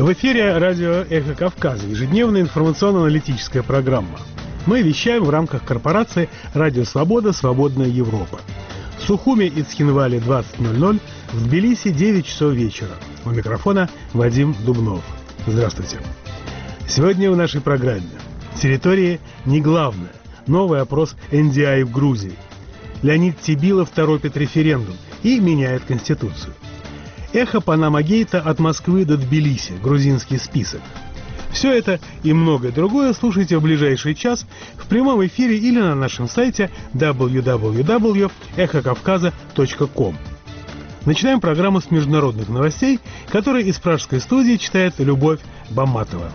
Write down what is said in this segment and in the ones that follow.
В эфире радио «Эхо Кавказа», ежедневная информационно-аналитическая программа. Мы вещаем в рамках корпорации «Радио Свобода. Свободная Европа». В Сухуми и Цхинвале 20:00, в Тбилиси 9 часов вечера. У микрофона Вадим Дубнов. Здравствуйте. Сегодня в нашей программе территории не главное. Новый опрос НДИ в Грузии. Леонид Тибилов торопит референдум и меняет Конституцию. Эхо Панама-гейта от Москвы до Тбилиси. Грузинский список. Все это и многое другое слушайте в ближайший час в прямом эфире или на нашем сайте www.эхокавказа.ком. Начинаем программу с международных новостей, которые из пражской студии читает Любовь Баматова.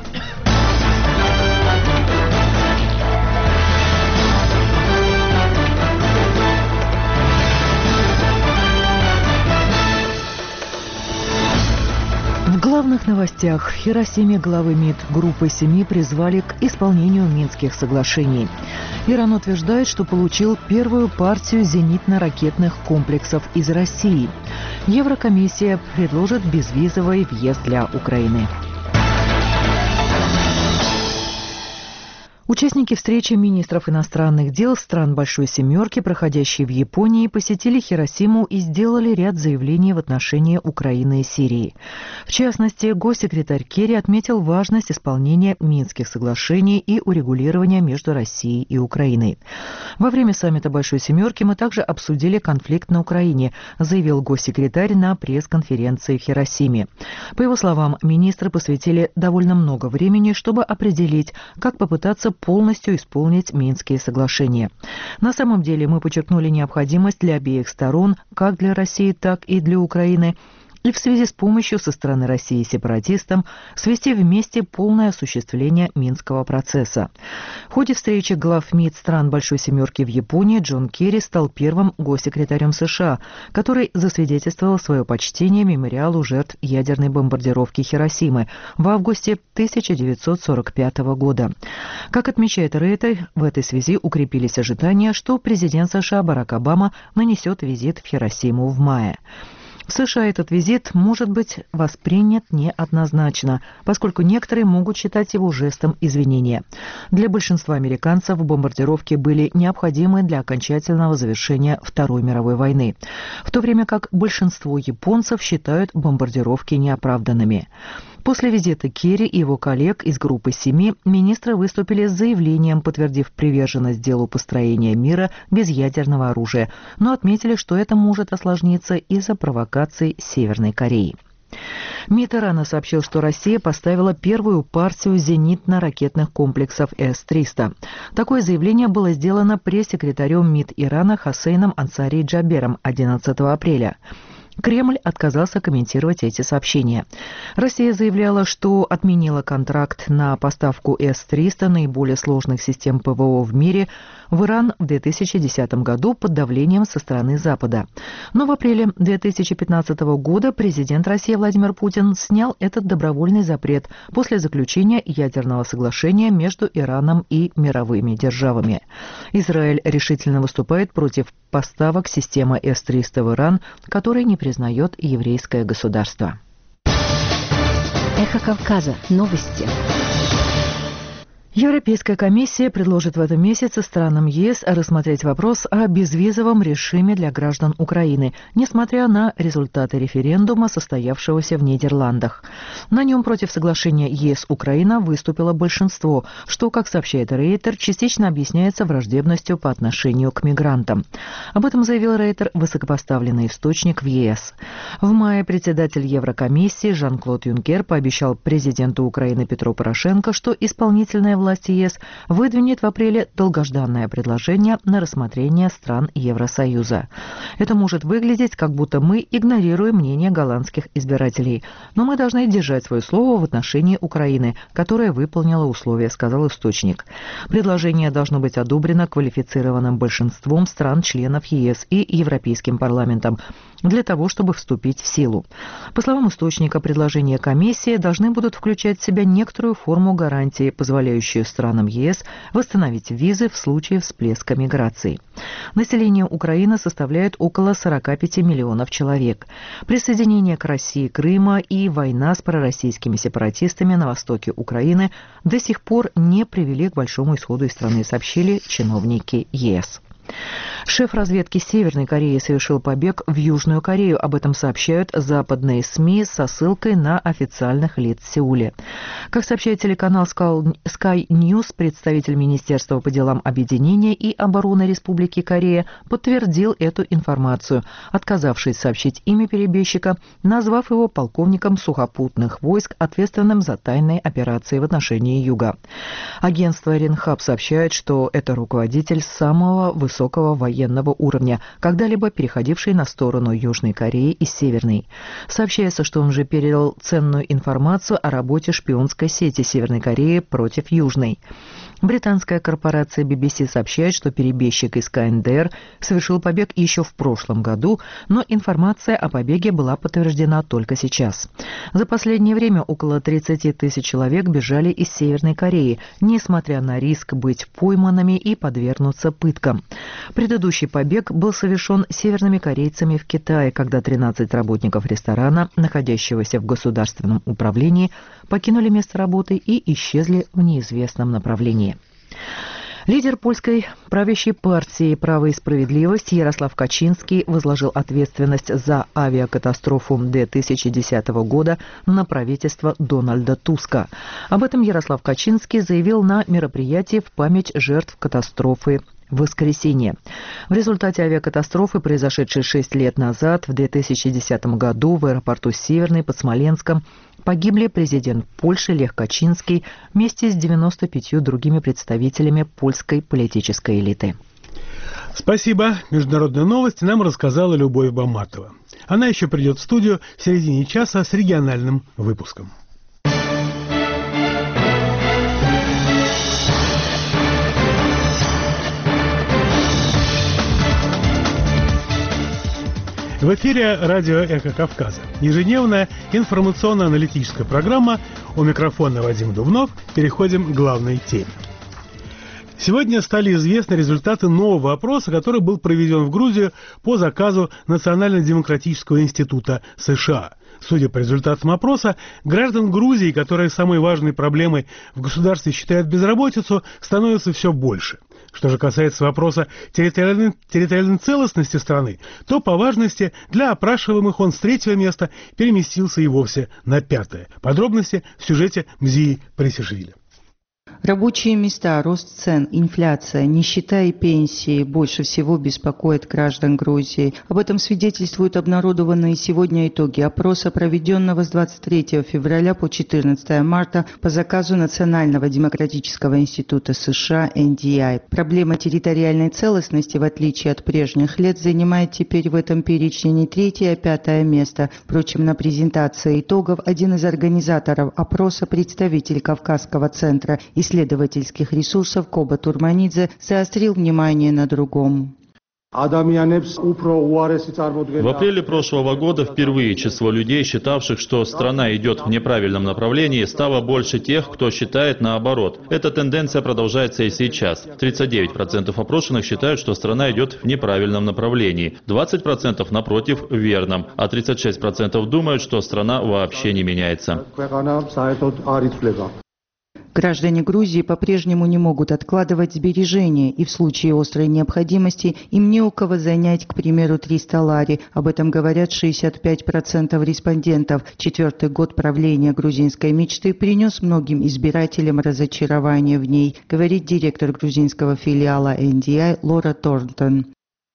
В главных новостях: в Хиросиме главы МИД группы 7 призвали к исполнению Минских соглашений. Иран утверждает, что получил первую партию зенитно-ракетных комплексов из России. Еврокомиссия предложит безвизовый въезд для Украины. Участники встречи министров иностранных дел стран Большой Семерки, проходящей в Японии, посетили Хиросиму и сделали ряд заявлений в отношении Украины и Сирии. В частности, госсекретарь Керри отметил важность исполнения Минских соглашений и урегулирования между Россией и Украиной. Во время саммита Большой Семерки мы также обсудили конфликт на Украине, заявил госсекретарь на пресс-конференции в Хиросиме. По его словам, министры посвятили довольно много времени, чтобы определить, как попытаться полностью исполнить Минские соглашения. На самом деле мы подчеркнули необходимость для обеих сторон, как для России, так и для Украины, и в связи с помощью со стороны России сепаратистам свести вместе полное осуществление Минского процесса. В ходе встречи глав МИД стран Большой Семерки в Японии Джон Керри стал первым госсекретарем США, который засвидетельствовал свое почтение мемориалу жертв ядерной бомбардировки Хиросимы в августе 1945 года. Как отмечает Рейтер, в этой связи укрепились ожидания, что президент США Барак Обама нанесет визит в Хиросиму в мае. В США этот визит может быть воспринят неоднозначно, поскольку некоторые могут считать его жестом извинения. Для большинства американцев бомбардировки были необходимы для окончательного завершения Второй мировой войны, в то время как большинство японцев считают бомбардировки неоправданными. После визита Керри и его коллег из группы 7 министры выступили с заявлением, подтвердив приверженность делу построения мира без ядерного оружия, но отметили, что это может осложниться из-за провокаций Северной Кореи. МИД Ирана сообщил, что Россия поставила первую партию зенитно-ракетных комплексов С-300. Такое заявление было сделано пресс-секретарем МИД Ирана Хосейном Ансари Джабером 11 апреля. Кремль отказался комментировать эти сообщения. Россия заявляла, что отменила контракт на поставку С-300 наиболее сложных систем ПВО в мире в Иран в 2010 году под давлением со стороны Запада. Но в апреле 2015 года президент России Владимир Путин снял этот добровольный запрет после заключения ядерного соглашения между Ираном и мировыми державами. Израиль решительно выступает против поставок системы С-300 в Иран, который не признает еврейское государство. Эхо Кавказа. Новости. Европейская комиссия предложит в этом месяце странам ЕС рассмотреть вопрос о безвизовом режиме для граждан Украины, несмотря на результаты референдума, состоявшегося в Нидерландах. На нем против соглашения ЕС-Украина выступило большинство, что, как сообщает Рейтер, частично объясняется враждебностью по отношению к мигрантам. Об этом заявил Рейтер, высокопоставленный источник в ЕС. В мае председатель Еврокомиссии Жан-Клод Юнкер пообещал президенту Украины Петру Порошенко, что исполнительная власть ЕС выдвинет в апреле долгожданное предложение на рассмотрение стран Евросоюза. Это может выглядеть, как будто мы игнорируем мнение голландских избирателей. Но мы должны держать свое слово в отношении Украины, которая выполнила условия, сказал источник. Предложение должно быть одобрено квалифицированным большинством стран-членов ЕС и Европейским парламентом для того, чтобы вступить в силу. По словам источника, предложения комиссии должны будут включать в себя некоторую форму гарантии, позволяющую позволяющую странам ЕС восстановить визы в случае всплеска миграции. Население Украины составляет около 45 миллионов человек. Присоединение к России Крыма и война с пророссийскими сепаратистами на востоке Украины до сих пор не привели к большому исходу из страны, сообщили чиновники ЕС. Шеф разведки Северной Кореи совершил побег в Южную Корею. Об этом сообщают западные СМИ со ссылкой на официальных лиц в Сеуле. Как сообщает телеканал Sky News, представитель Министерства по делам объединения и обороны Республики Корея подтвердил эту информацию, отказавшись сообщить имя перебежчика, назвав его полковником сухопутных войск, ответственным за тайные операции в отношении Юга. Агентство Ренхаб сообщает, что это руководитель самого высокого военного уровня, когда-либо переходивший на сторону Южной Кореи и Северной. Сообщается, что он же передал ценную информацию о работе шпионской сети Северной Кореи против Южной. Британская корпорация BBC сообщает, что перебежчик из КНДР совершил побег еще в прошлом году, но информация о побеге была подтверждена только сейчас. За последнее время около 30 тысяч человек бежали из Северной Кореи, несмотря на риск быть пойманными и подвергнуться пыткам. Предыдущий побег был совершен северными корейцами в Китае, когда 13 работников ресторана, находящегося в государственном управлении, покинули место работы и исчезли в неизвестном направлении. Лидер польской правящей партии «Право и справедливость» Ярослав Качинский возложил ответственность за авиакатастрофу 2010 года на правительство Дональда Туска. Об этом Ярослав Качинский заявил на мероприятии в память жертв катастрофы в воскресенье. В результате авиакатастрофы, произошедшей 6 лет назад, в 2010 году в аэропорту Северный под Смоленском, погибли президент Польши Лех Качинский вместе с 95 другими представителями польской политической элиты. Спасибо. Международные новости нам рассказала Любовь Баматова. Она еще придет в студию в середине часа с региональным выпуском. В эфире радио «Эхо Кавказа». Ежедневная информационно-аналитическая программа. У микрофона Вадим Дубнов. Переходим к главной теме. Сегодня стали известны результаты нового опроса, который был проведен в Грузию по заказу Национально-демократического института США. Судя по результатам опроса, граждан Грузии, которые самой важной проблемой в государстве считают безработицу, становится все больше. Что же касается вопроса территориальной целостности страны, то по важности для опрашиваемых он с 3-го места переместился и вовсе на 5-е. Подробности в сюжете Мзии Пресишвили. Рабочие места, рост цен, инфляция, нищета и пенсии больше всего беспокоят граждан Грузии. Об этом свидетельствуют обнародованные сегодня итоги опроса, проведенного с 23 февраля по 14 марта по заказу Национального демократического института США NDI. Проблема территориальной целостности, в отличие от прежних лет, занимает теперь в этом перечне не 3-е, а 5-е место. Впрочем, на презентации итогов один из организаторов опроса, представитель Кавказского центра исследовательских ресурсов Коба Турманидзе, заострил внимание на другом. В апреле прошлого года впервые число людей, считавших, что страна идет в неправильном направлении, стало больше тех, кто считает наоборот. Эта тенденция продолжается и сейчас. 39% опрошенных считают, что страна идет в неправильном направлении, 20% напротив в верном, а 36% думают, что страна вообще не меняется. Граждане Грузии по-прежнему не могут откладывать сбережения, и в случае острой необходимости им не у кого занять, к примеру, 300 лари. Об этом говорят 65% респондентов. 4-й год правления грузинской мечты принес многим избирателям разочарование в ней, говорит директор грузинского филиала NDI Лора Торнтон.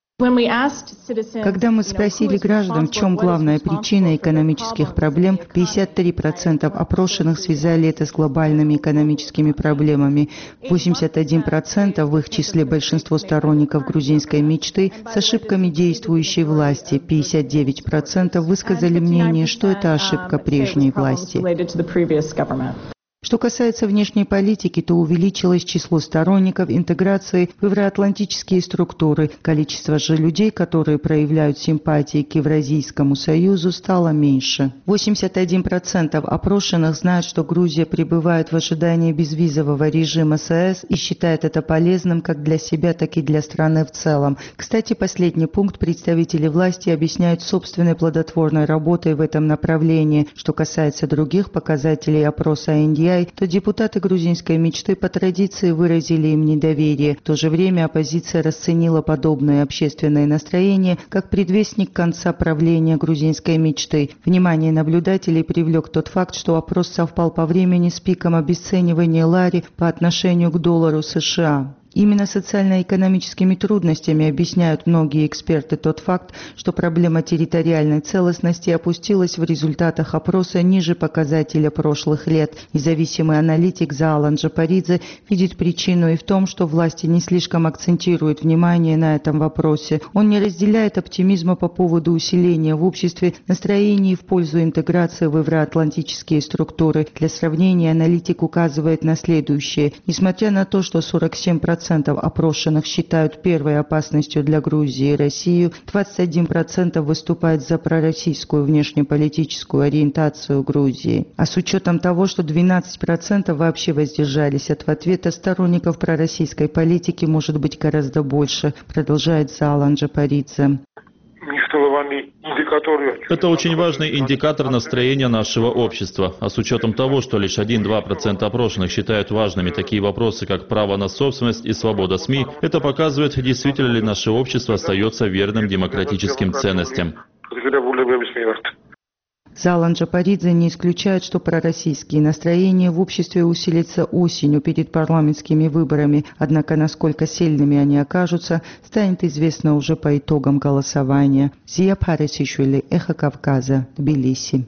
Когда мы спросили граждан, в чем главная причина экономических проблем, 53% опрошенных связали это с глобальными экономическими проблемами. 81%, в их числе большинство сторонников грузинской мечты, с ошибками действующей власти. 59% высказали мнение, что это ошибка прежней власти. Что касается внешней политики, то увеличилось число сторонников интеграции в евроатлантические структуры. Количество же людей, которые проявляют симпатии к Евразийскому союзу, стало меньше. 81% опрошенных знают, что Грузия пребывает в ожидании безвизового режима с ЕС и считает это полезным как для себя, так и для страны в целом. Кстати, последний пункт представители власти объясняют собственной плодотворной работой в этом направлении. Что касается других показателей опроса НДИ, то депутаты грузинской мечты по традиции выразили им недоверие. В то же время оппозиция расценила подобное общественное настроение как предвестник конца правления грузинской мечты. Внимание наблюдателей привлек тот факт, что опрос совпал по времени с пиком обесценивания лари по отношению к доллару США. Именно социально-экономическими трудностями объясняют многие эксперты тот факт, что проблема территориальной целостности опустилась в результатах опроса ниже показателя прошлых лет. Независимый аналитик Заалан Джапаридзе видит причину и в том, что власти не слишком акцентируют внимание на этом вопросе. Он не разделяет оптимизма по поводу усиления в обществе настроений в пользу интеграции в евроатлантические структуры. Для сравнения аналитик указывает на следующее. Несмотря на то, что 47% опрошенных считают первой опасностью для Грузии и Россию, 21% выступают за пророссийскую внешнеполитическую ориентацию Грузии. А с учетом того, что 12% вообще воздержались от ответа, сторонников пророссийской политики может быть гораздо больше, продолжает Заалан Джапаридзе. Это очень важный индикатор настроения нашего общества. А с учетом того, что лишь 1-2% опрошенных считают важными такие вопросы, как право на собственность и свобода СМИ, это показывает, действительно ли наше общество остается верным демократическим ценностям. Заалан Джапаридзе не исключает, что пророссийские настроения в обществе усилятся осенью перед парламентскими выборами, однако насколько сильными они окажутся, станет известно уже по итогам голосования. Зия Парисишвили, Эхо Кавказа, Тбилиси.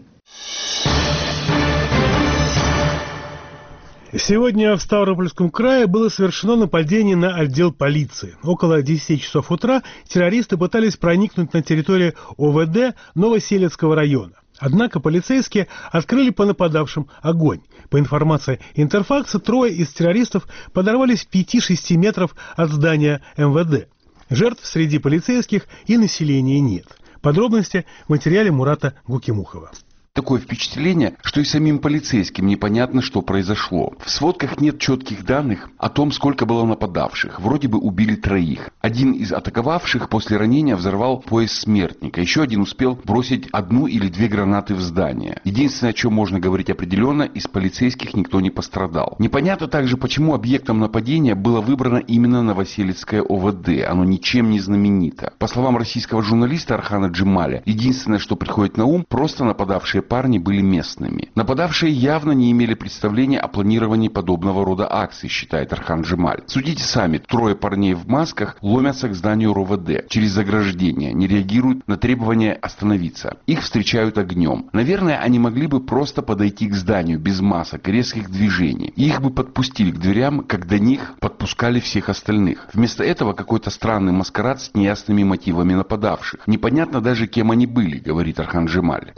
Сегодня в Ставропольском крае было совершено нападение на отдел полиции. Около 10 часов утра террористы пытались проникнуть на территорию ОВД Новоселецкого района. Однако полицейские открыли по нападавшим огонь. По информации Интерфакса, 3 из террористов подорвались в 5-6 метров от здания МВД. Жертв среди полицейских и населения нет. Подробности в материале Мурата Гукимухова. Такое впечатление, что и самим полицейским непонятно, что произошло. В сводках нет четких данных о том, сколько было нападавших. Вроде бы убили 3. Один из атаковавших после ранения взорвал пояс смертника. Еще один успел бросить 1 или 2 гранаты в здание. Единственное, о чем можно говорить определенно, из полицейских никто не пострадал. Непонятно также, почему объектом нападения было выбрано именно Новоселецкое ОВД. Оно ничем не знаменито. По словам российского журналиста Архана Джемаля, единственное, что приходит на ум, просто нападавшие парни были местными. Нападавшие явно не имели представления о планировании подобного рода акций, считает Архан Джемаль. Судите сами, 3 парней в масках ломятся к зданию РОВД через заграждение, не реагируют на требования остановиться. Их встречают огнем. Наверное, они могли бы просто подойти к зданию без масок и резких движений. И их бы подпустили к дверям, как до них подпускали всех остальных. Вместо этого какой-то странный маскарад с неясными мотивами нападавших. Непонятно даже, кем они были, говорит Архан Джемаль.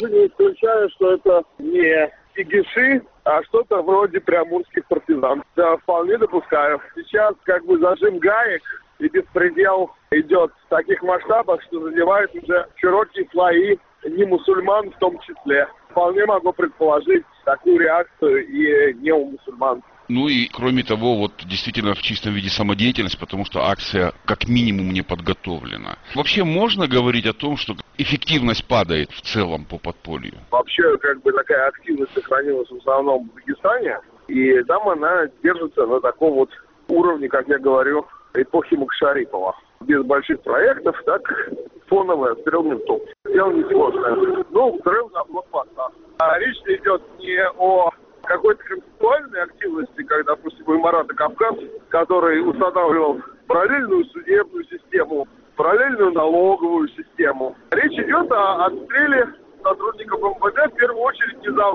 Что это не игиши, а что-то вроде приамурских партизан. Да, вполне допускаю. Сейчас как бы зажим гаек и беспредел идет в таких масштабах, что задевает уже широкие слои не мусульман в том числе. Вполне могу предположить такую реакцию и не у мусульман. Ну и кроме того, вот действительно в чистом виде самодеятельность, потому что акция как минимум не подготовлена. Вообще можно говорить о том, что эффективность падает в целом по подполью? Вообще как бы такая активность сохранилась в основном в Дагестане, и там она держится на таком вот уровне, как я говорю, эпохи Макшарипова. Без больших проектов, так фоновый обстрел ментов. Дело не сложное. Ну, взрыв на блокпостах. А речь идет не о какой-то концептуальной активности, как, допустим, у Марата Кавказ, который устанавливал параллельную судебную систему, параллельную налоговую систему. Речь идет о отстреле сотрудников МВД, в первую очередь низовых.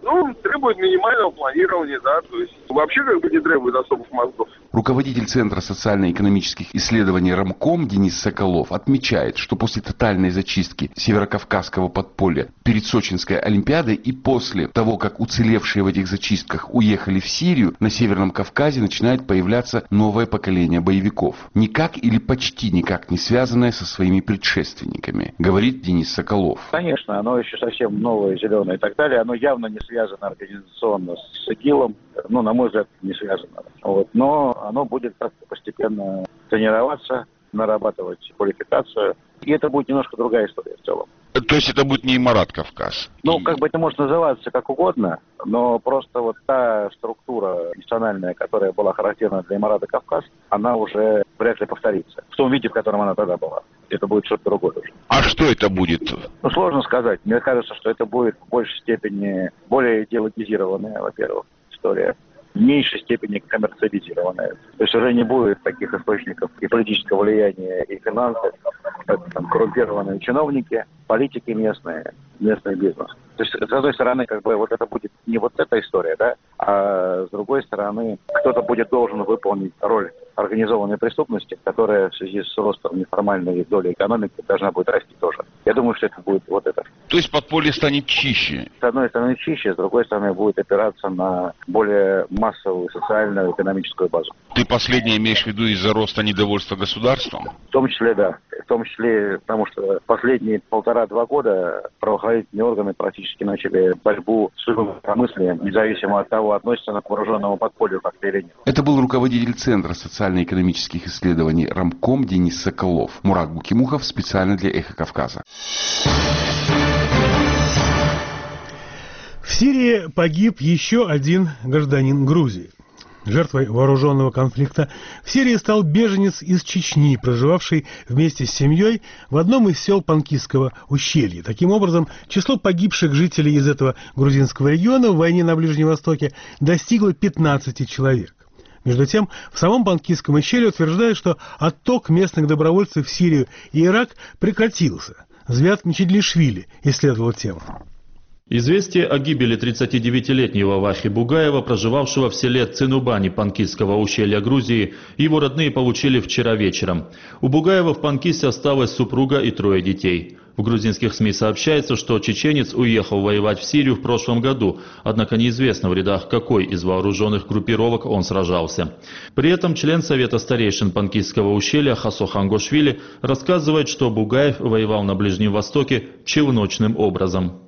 Требует минимального планирования, да, то есть вообще не требует особых мозгов. Руководитель Центра социально-экономических исследований РАМКОМ Денис Соколов отмечает, что после тотальной зачистки северокавказского подполья перед Сочинской Олимпиадой и после того, как уцелевшие в этих зачистках уехали в Сирию, на Северном Кавказе начинает появляться новое поколение боевиков, никак или почти никак не связанное со своими предшественниками, говорит Денис Соколов. Конечно, оно еще совсем новое, зеленое и так далее, оно явно не связано организационно с ИГИЛом, на мой взгляд, не связано. Но оно будет как-то постепенно тренироваться, нарабатывать квалификацию, и это будет немножко другая история в целом. То есть это будет не Марат Кавказ? Это может называться как угодно, но просто та структура национальная, которая была характерна для Марата Кавказ, она уже вряд ли повторится. В том виде, в котором она тогда была. Это будет что-то другое уже. А что это будет? Сложно сказать. Мне кажется, что это будет в большей степени более идеологизированная, во-первых, история. В меньшей степени коммерциализированная. То есть уже не будет таких источников и политического влияния, и финансов, как коррумпированные чиновники, политики местные, местный бизнес. То есть, с одной стороны, это будет не эта история, да, а с другой стороны, кто-то будет должен выполнить роль организованной преступности, которая в связи с ростом неформальной доли экономики должна будет расти тоже. Я думаю, что это будет это. То есть подполье станет чище? С одной стороны чище, с другой стороны будет опираться на более массовую социальную экономическую базу. Ты последнее имеешь в виду из-за роста недовольства государством? В том числе, да. В том числе, потому что последние 1,5-2 года правоохранительные органы практически начали борьбу с инакомыслием, независимо от того, относится она к вооруженному подполью как-то или нет. Это был руководитель Центра социально-экономических исследований РАМКОМ Денис Соколов. Мурат Букимухов специально для «Эхо Кавказа». В Сирии погиб еще один гражданин Грузии. Жертвой вооруженного конфликта в Сирии стал беженец из Чечни, проживавший вместе с семьей в одном из сел Панкисского ущелья. Таким образом, число погибших жителей из этого грузинского региона в войне на Ближнем Востоке достигло 15 человек. Между тем, в самом Панкисском ущелье утверждают, что отток местных добровольцев в Сирию и Ирак прекратился. Звят Мичедлишвили исследовал тему. Известие о гибели 39-летнего Вахи Бугаева, проживавшего в селе Цинубани Панкисского ущелья Грузии, его родные получили вчера вечером. У Бугаева в Панкиссе осталась супруга и 3 детей. В грузинских СМИ сообщается, что чеченец уехал воевать в Сирию в прошлом году, однако неизвестно в рядах какой из вооруженных группировок он сражался. При этом член Совета старейшин Панкисского ущелья Хасо Хангошвили рассказывает, что Бугаев воевал на Ближнем Востоке челночным образом.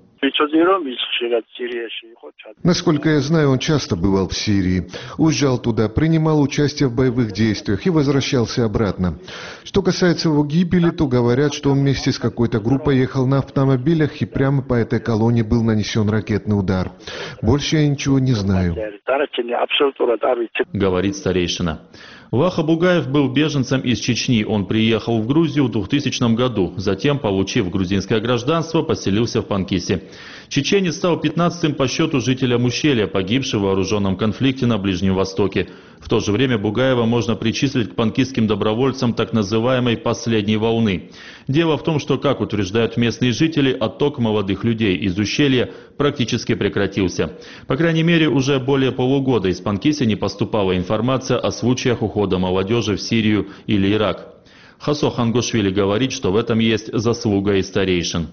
Насколько я знаю, он часто бывал в Сирии, уезжал туда, принимал участие в боевых действиях и возвращался обратно. Что касается его гибели, то говорят, что он вместе с какой-то группой ехал на автомобилях и прямо по этой колонне был нанесен ракетный удар. Больше я ничего не знаю. Говорит старейшина. Ваха Бугаев был беженцем из Чечни. Он приехал в Грузию в 2000 году. Затем, получив грузинское гражданство, поселился в Панкиссе. Чеченец стал 15-м по счету жителем ущелья, погибшего в вооруженном конфликте на Ближнем Востоке. В то же время Бугаева можно причислить к панкисским добровольцам так называемой «последней волны». Дело в том, что, как утверждают местные жители, отток молодых людей из ущелья практически прекратился. По крайней мере, уже более полугода из Панкисси не поступала информация о случаях ухода молодежи в Сирию или Ирак. Хасо Хангошвили говорит, что в этом есть заслуга и старейшин.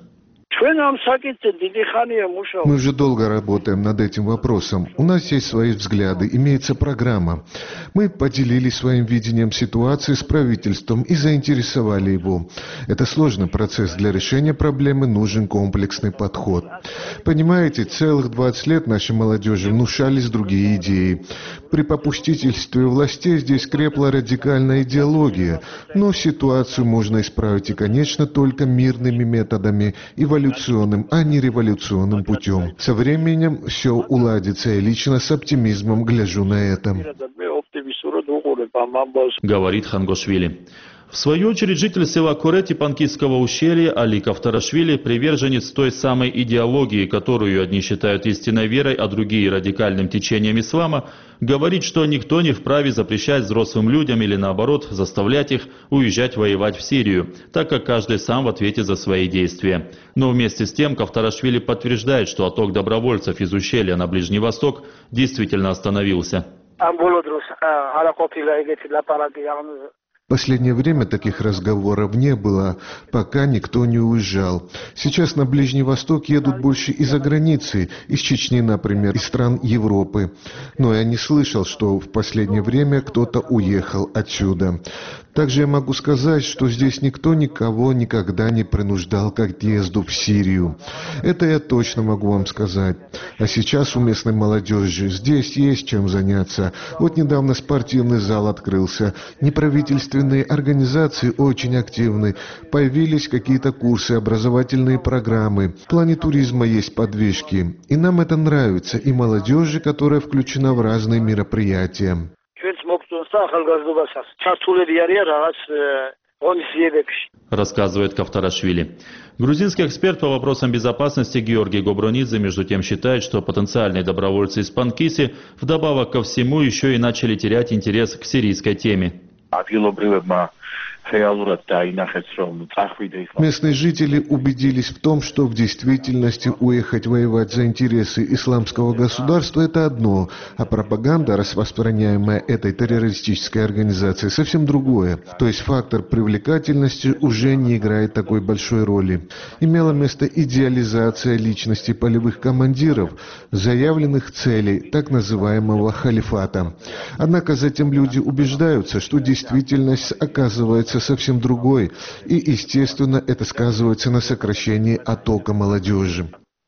Мы уже долго работаем над этим вопросом. У нас есть свои взгляды, имеется программа. Мы поделились своим видением ситуации с правительством и заинтересовали его. Это сложный процесс. Для решения проблемы нужен комплексный подход. Понимаете, целых 20 лет нашей молодежи внушались другие идеи. При попустительстве властей здесь крепла радикальная идеология. Но ситуацию можно исправить и, конечно, только мирными методами, эволюционным, а не революционным путем. Со временем все уладится, и лично с оптимизмом гляжу на это. Говорит Хангошвили. В свою очередь, житель села Курети Панкисского ущелья Али Кавтарашвили, приверженец той самой идеологии, которую одни считают истинной верой, а другие радикальным течением ислама, говорит, что никто не вправе запрещать взрослым людям или наоборот заставлять их уезжать воевать в Сирию, так как каждый сам в ответе за свои действия. Но вместе с тем Кавтарашвили подтверждает, что отток добровольцев из ущелья на Ближний Восток действительно остановился. В последнее время таких разговоров не было, пока никто не уезжал. Сейчас на Ближний Восток едут больше из-за границы, из Чечни, например, из стран Европы. Но я не слышал, что в последнее время кто-то уехал отсюда. Также я могу сказать, что здесь никто никого никогда не принуждал к отъезду в Сирию. Это я точно могу вам сказать. А сейчас у местной молодежи здесь есть чем заняться. Вот недавно спортивный зал открылся. Неправительственные организации очень активны. Появились какие-то курсы, образовательные программы. В плане туризма есть подвижки. И нам это нравится. И молодежи, которая включена в разные мероприятия. Рассказывает Кавтарашвили. Грузинский эксперт по вопросам безопасности Георгий Гобронидзе между тем считает, что потенциальные добровольцы из Панкиси вдобавок ко всему еще и начали терять интерес к сирийской теме. Местные жители убедились в том, что в действительности уехать воевать за интересы исламского государства – это одно, а пропаганда, распространяемая этой террористической организацией, совсем другое. То есть фактор привлекательности уже не играет такой большой роли. Имела место идеализация личности полевых командиров, заявленных целей так называемого халифата. Однако затем люди убеждаются, что действительность оказывается совсем другой, и, естественно, это сказывается на сокращении оттока молодежи.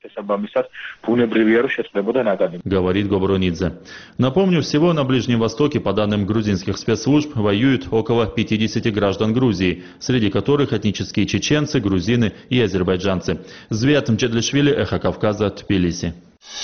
Говорит Гобронидзе. Напомню, всего на Ближнем Востоке, по данным грузинских спецслужб, воюют около 50 граждан Грузии, среди которых этнические чеченцы, грузины и азербайджанцы. Звят Мчедлишвили, Эхо Кавказа, Тбилиси.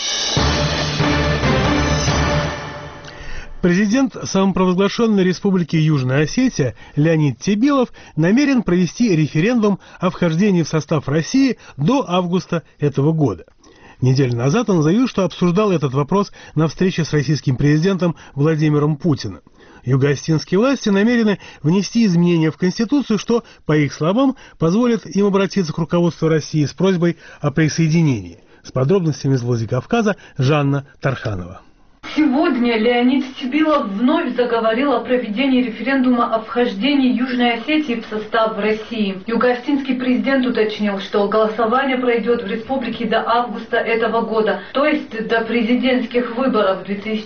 Президент самопровозглашенной Республики Южная Осетия Леонид Тебилов намерен провести референдум о вхождении в состав России до августа этого года. Неделю назад он заявил, что обсуждал этот вопрос на встрече с российским президентом Владимиром Путиным. Юго-осетинские власти намерены внести изменения в Конституцию, что, по их словам, позволит им обратиться к руководству России с просьбой о присоединении. С подробностями из Владикавказа Жанна Тарханова. Сегодня Леонид Тебилов вновь заговорил о проведении референдума о вхождении Южной Осетии в состав России. Юго-осетинский президент уточнил, что голосование пройдет в республике до августа этого года, то есть до президентских выборов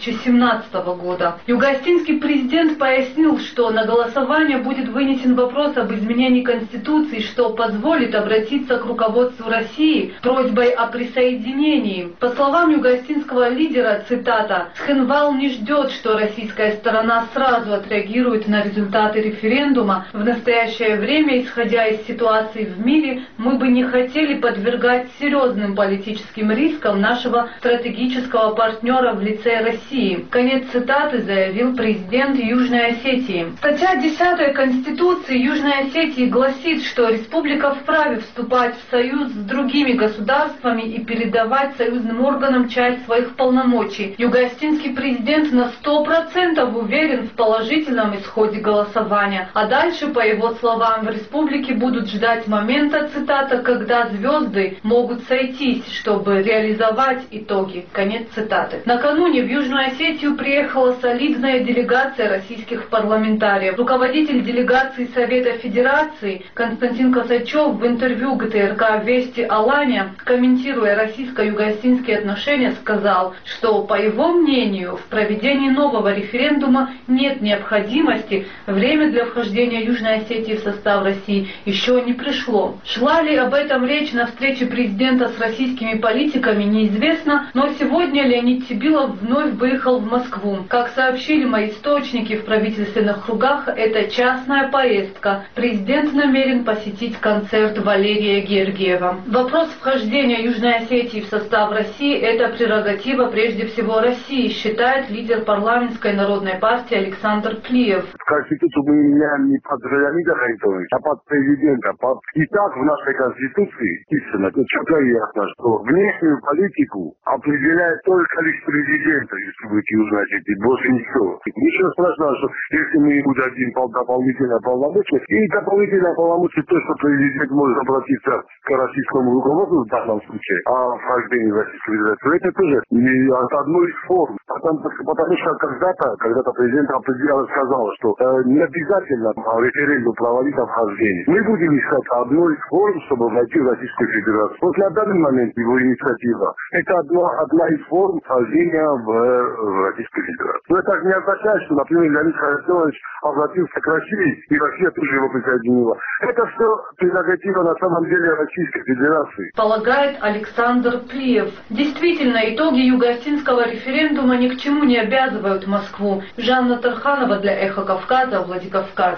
2017 года. Юго-осетинский президент пояснил, что на голосование будет вынесен вопрос об изменении Конституции, что позволит обратиться к руководству России с просьбой о присоединении. По словам юго-осетинского лидера, цитата, «Схенвал не ждет, что российская сторона сразу отреагирует на результаты референдума. В настоящее время, исходя из ситуации в мире, мы бы не хотели подвергать серьезным политическим рискам нашего стратегического партнера в лице России». Конец цитаты заявил президент Южной Осетии. Статья 10 Конституции Южной Осетии гласит, что республика вправе вступать в союз с другими государствами и передавать союзным органам часть своих полномочий. Юго-осетинский президент на 100% уверен в положительном исходе голосования. А дальше, по его словам, в республике будут ждать момента, цитата, когда звезды могут сойтись, чтобы реализовать итоги. Конец цитаты. Накануне в Южную Осетию приехала солидная делегация российских парламентариев. Руководитель делегации Совета Федерации Константин Косачев в интервью ГТРК «Вести Алания», комментируя российско-юго-осетинские отношения, сказал, что, по его мнению, в проведении нового референдума нет необходимости, время для вхождения Южной Осетии в состав России еще не пришло. Шла ли об этом речь на встрече президента с российскими политиками, неизвестно, но сегодня Леонид Тебилов вновь выехал в Москву. Как сообщили мои источники в правительственных кругах, это частная поездка. Президент намерен посетить концерт Валерия Гергиева. Вопрос вхождения Южной Осетии в состав России – это прерогатива прежде всего России. России, считает лидер парламентской народной партии Александр Плиев. Конституцию мы меняем не под Леонида Харитоновича, а под президента. И так в нашей Конституции писано, это четко и ясно, что внешнюю политику определяет только лишь президента, если вы узнаете, и больше никто. Ничего страшного, что если мы ему дадим дополнительное полномочия, и дополнительное полномочия то, что президент может обратиться к российскому руководству в данном случае, а вхождение в Российскую Федерацию, это тоже от одной из форм. Потому что когда-то президент определенно сказал, что не обязательно референдум проводить о вхождении. Мы будем искать одну из форм, чтобы войти в Российскую Федерацию. Вот на данный момент его инициатива – это одна из форм вхождения в Российскую Федерацию. Но это не означает, что, например, Леонид Харитонович обратился к России, и Россия тоже его присоединила. Это все прерогатива на самом деле Российской Федерации. Полагает Александр Плиев. Действительно, итоги юго-осетинского референдума ни к чему не обязывают Москву. Жанна Тарханова для «Эхо Кавказа», Владикавказ.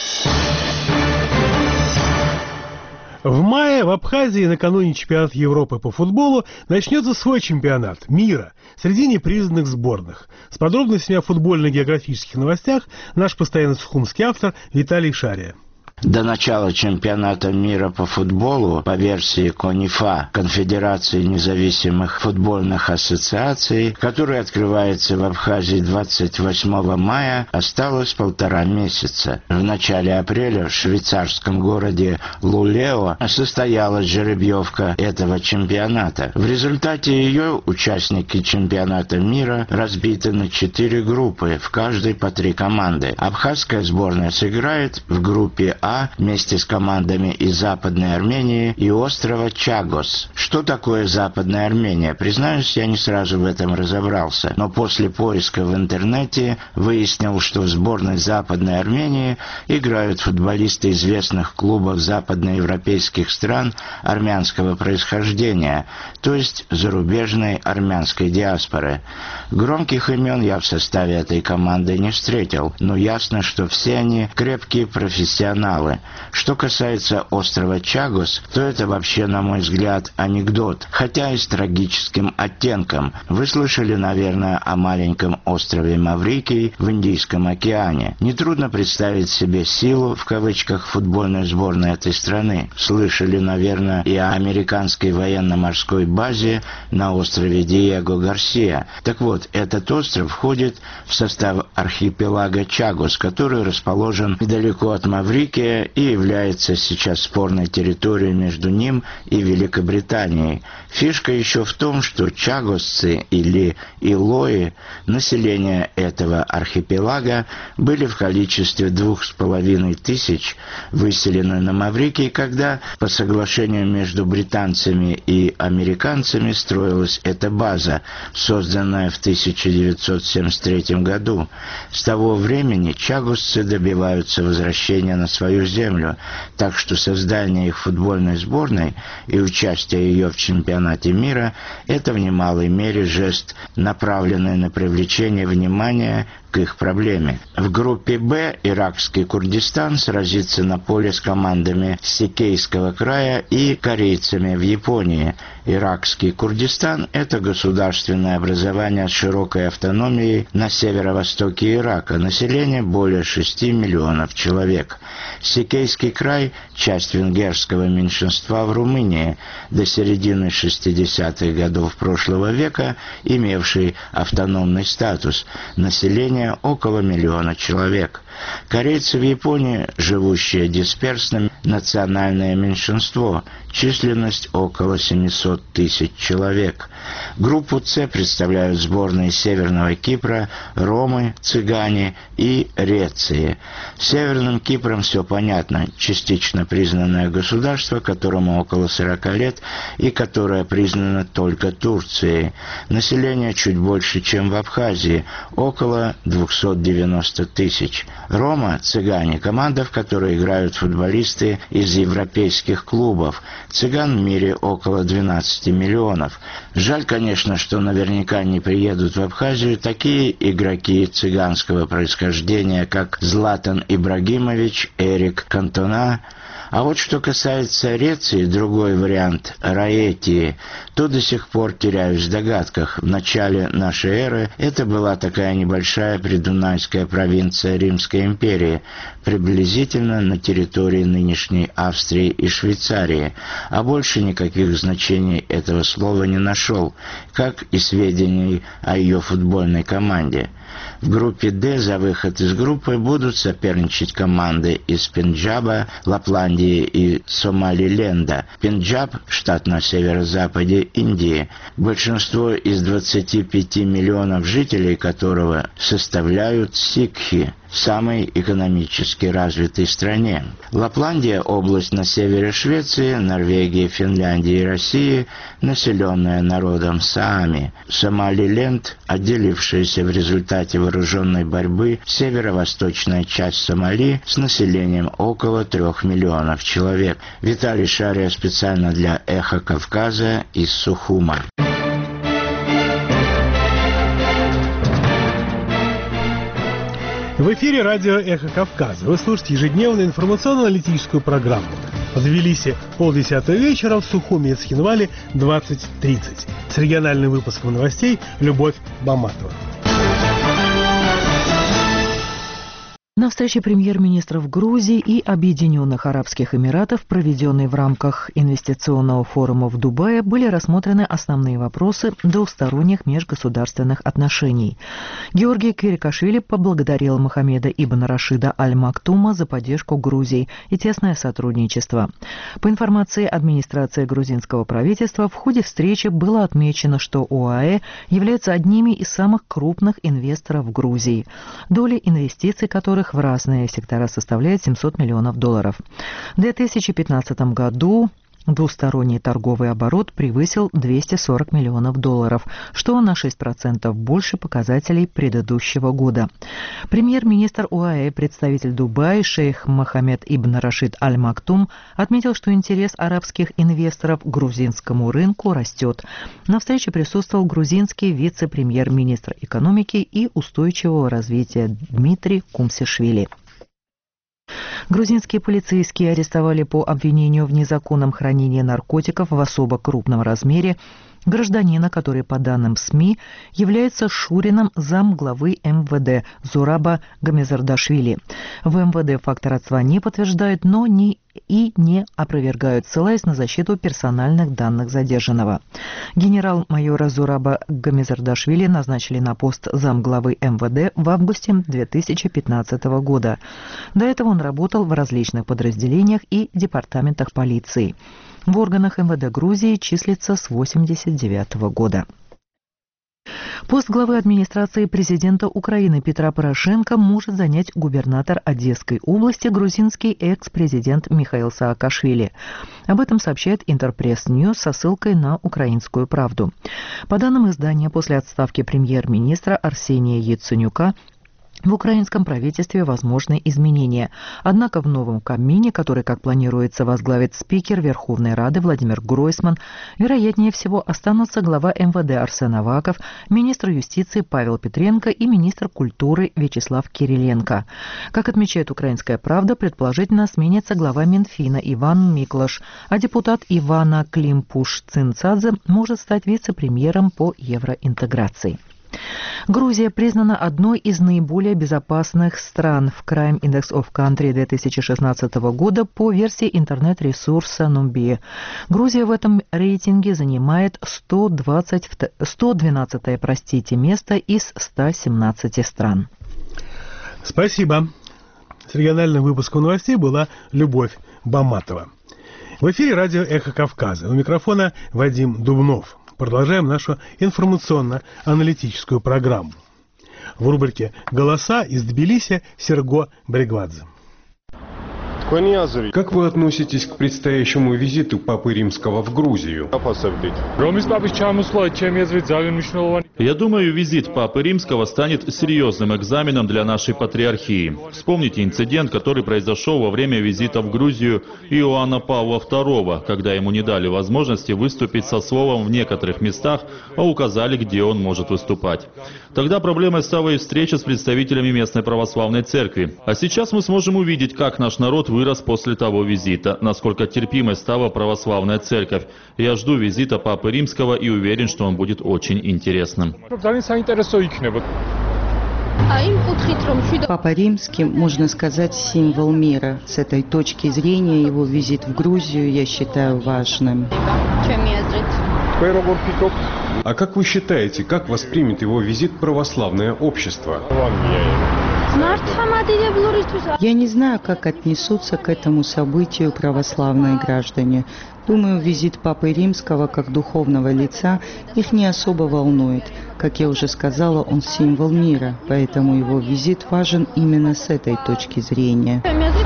В мае в Абхазии накануне чемпионата Европы по футболу начнется свой чемпионат мира среди непризнанных сборных. С подробностями о футбольно-географических новостях наш постоянный сухумский автор Виталий Шария. До начала чемпионата мира по футболу по версии КОНИФА, Конфедерации независимых футбольных ассоциаций, который открывается в Абхазии 28 мая, осталось 1,5 месяца. В начале апреля в швейцарском городе Лулео состоялась жеребьевка этого чемпионата. В результате ее участники чемпионата мира разбиты на 4 группы, в каждой по 3 команды. Абхазская сборная сыграет в группе А вместе с командами из Западной Армении и острова Чагос. Что такое Западная Армения? Признаюсь, я не сразу в этом разобрался, но после поиска в интернете выяснил, что в сборной Западной Армении играют футболисты известных клубов западноевропейских стран армянского происхождения, то есть зарубежной армянской диаспоры. Громких имен я в составе этой команды не встретил, но ясно, что все они крепкие профессионалы. Что касается острова Чагос, то это вообще, на мой взгляд, анекдот, хотя и с трагическим оттенком. Вы слышали, наверное, о маленьком острове Маврикий в Индийском океане. Нетрудно представить себе силу, в кавычках, футбольной сборной этой страны. Слышали, наверное, и о американской военно-морской базе на острове Диего Гарсия. Так вот, этот остров входит в состав архипелага Чагос, который расположен недалеко от Маврикия и является сейчас спорной территорией между ним и Великобританией. Фишка еще в том, что чагосцы или илои, население этого архипелага, были в количестве 2500 выселены на Маврикий, когда по соглашению между британцами и американцами строилась эта база, созданная в 1973 году. С того времени чагосцы добиваются возвращения на свою землю, так что создание их футбольной сборной и участие ее в чемпионате мира – это в немалой мере жест, направленный на привлечение внимания к их проблеме. В группе «Б» иракский Курдистан сразится на поле с командами Сикейского края и корейцами в Японии. Иракский Курдистан – это государственное образование с широкой автономией на северо-востоке Ирака. Население более 6 миллионов человек. Сикейский край – часть венгерского меньшинства в Румынии, до середины 60-х годов прошлого века имевший автономный статус. Население около 1 миллиона человек. Корейцы в Японии, живущие дисперсно, национальное меньшинство, численность около 700 тысяч человек. Группу С представляют сборные Северного Кипра, ромы, цыгане и реции. С Северным Кипром все понятно. Частично признанное государство, которому около 40 лет и которое признано только Турцией. Население чуть больше, чем в Абхазии, около 290 тысяч. Рома, цыгане, команда, в которой играют футболисты из европейских клубов. Цыган в мире около 12 миллионов. Жаль, конечно, что наверняка не приедут в Абхазию такие игроки цыганского происхождения, как Златан Ибрагимович, Эрик Кантона. А вот что касается Реции, другой вариант Раэтии, то до сих пор теряюсь в догадках. В начале нашей эры это была такая небольшая придунайская провинция Римской империи, приблизительно на территории нынешней Австрии и Швейцарии, а больше никаких значений этого слова не нашел, как и сведений о ее футбольной команде. В группе «Д» за выход из группы будут соперничать команды из Пенджаба, Лапландии и Сомалиленда. Пенджаб – штат на северо-западе Индии, большинство из 25 миллионов жителей которого составляют сикхи, в самой экономически развитой стране. Лапландия – область на севере Швеции, Норвегии, Финляндии и России, населенная народом саами. Сомалиленд, отделившаяся в результате вооруженной борьбы северо-восточная часть Сомали с населением около 3 миллионов человек. Виталий Шария специально для «Эхо Кавказа» из Сухума. В эфире радио «Эхо Кавказа». Вы слушаете ежедневную информационно-аналитическую программу. В Тбилиси 9:30 вечера, в Сухуме и Цхинвале 20:30. С региональным выпуском новостей Любовь Баматова. На встрече премьер-министров Грузии и Объединенных Арабских Эмиратов, проведенной в рамках инвестиционного форума в Дубае, были рассмотрены основные вопросы двусторонних межгосударственных отношений. Георгий Квирикашвили поблагодарил Мохаммеда ибн Рашида Аль-Мактума за поддержку Грузии и тесное сотрудничество. По информации администрации грузинского правительства, в ходе встречи было отмечено, что ОАЭ является одними из самых крупных инвесторов в Грузии. Доля инвестиций, которых в разные сектора составляет $700 миллионов. В 2015 году двусторонний торговый оборот превысил $240 миллионов, что на 6% больше показателей предыдущего года. Премьер-министр ОАЭ, представитель Дубая, шейх Мохаммед ибн Рашид Аль-Мактум, отметил, что интерес арабских инвесторов к грузинскому рынку растет. На встрече присутствовал грузинский вице-премьер-министр экономики и устойчивого развития Дмитрий Кумсишвили. Грузинские полицейские арестовали по обвинению в незаконном хранении наркотиков в особо крупном размере гражданина, который, по данным СМИ, является шурином замглавы МВД Зураба Гамезардашвили. В МВД факт родства не подтверждают, но не опровергают, ссылаясь на защиту персональных данных задержанного. Генерал-майора Зураба Гамезардашвили назначили на пост замглавы МВД в августе 2015 года. До этого он работал в различных подразделениях и департаментах полиции. В органах МВД Грузии числится с 1989 года. Пост главы администрации президента Украины Петра Порошенко может занять губернатор Одесской области, грузинский экс-президент Михаил Саакашвили. Об этом сообщает Интерпресс-Ньюс со ссылкой на «Украинскую правду». По данным издания, после отставки премьер-министра Арсения Яценюка в украинском правительстве возможны изменения. Однако в новом Кабмине, который, как планируется, возглавит спикер Верховной Рады Владимир Гройсман, вероятнее всего останутся глава МВД Арсен Аваков, министр юстиции Павел Петренко и министр культуры Вячеслав Кириленко. Как отмечает «Украинская правда», предположительно сменится глава Минфина Иван Миклаш, а депутат Ивана Климпуш-Цинцадзе может стать вице-премьером по евроинтеграции. Грузия признана одной из наиболее безопасных стран в Crime Index of Country 2016 года по версии интернет-ресурса Numbie. Грузия в этом рейтинге занимает 112 место из 117 стран. Спасибо. С региональным выпуском новостей была Любовь Баматова. В эфире радио «Эхо Кавказа». У микрофона Вадим Дубнов. Продолжаем нашу информационно-аналитическую программу. В рубрике «Голоса» из Тбилиси Серго Бригвадзе. Как вы относитесь к предстоящему визиту Папы Римского в Грузию? Я думаю, визит Папы Римского станет серьезным экзаменом для нашей патриархии. Вспомните инцидент, который произошел во время визита в Грузию Иоанна Павла II, когда ему не дали возможности выступить со словом в некоторых местах, а указали, где он может выступать. Тогда проблемой стала и встреча с представителями местной православной церкви. А сейчас мы сможем увидеть, как наш народ вырос после того визита, насколько терпимой стала православная церковь. Я жду визита Папы Римского и уверен, что он будет очень интересным. Папа Римский, можно сказать, символ мира. С этой точки зрения его визит в Грузию я считаю важным. А как вы считаете, как воспримет его визит православное общество? Я не знаю, как отнесутся к этому событию православные граждане. Думаю, визит Папы Римского как духовного лица их не особо волнует. Как я уже сказала, он символ мира, поэтому его визит важен именно с этой точки зрения.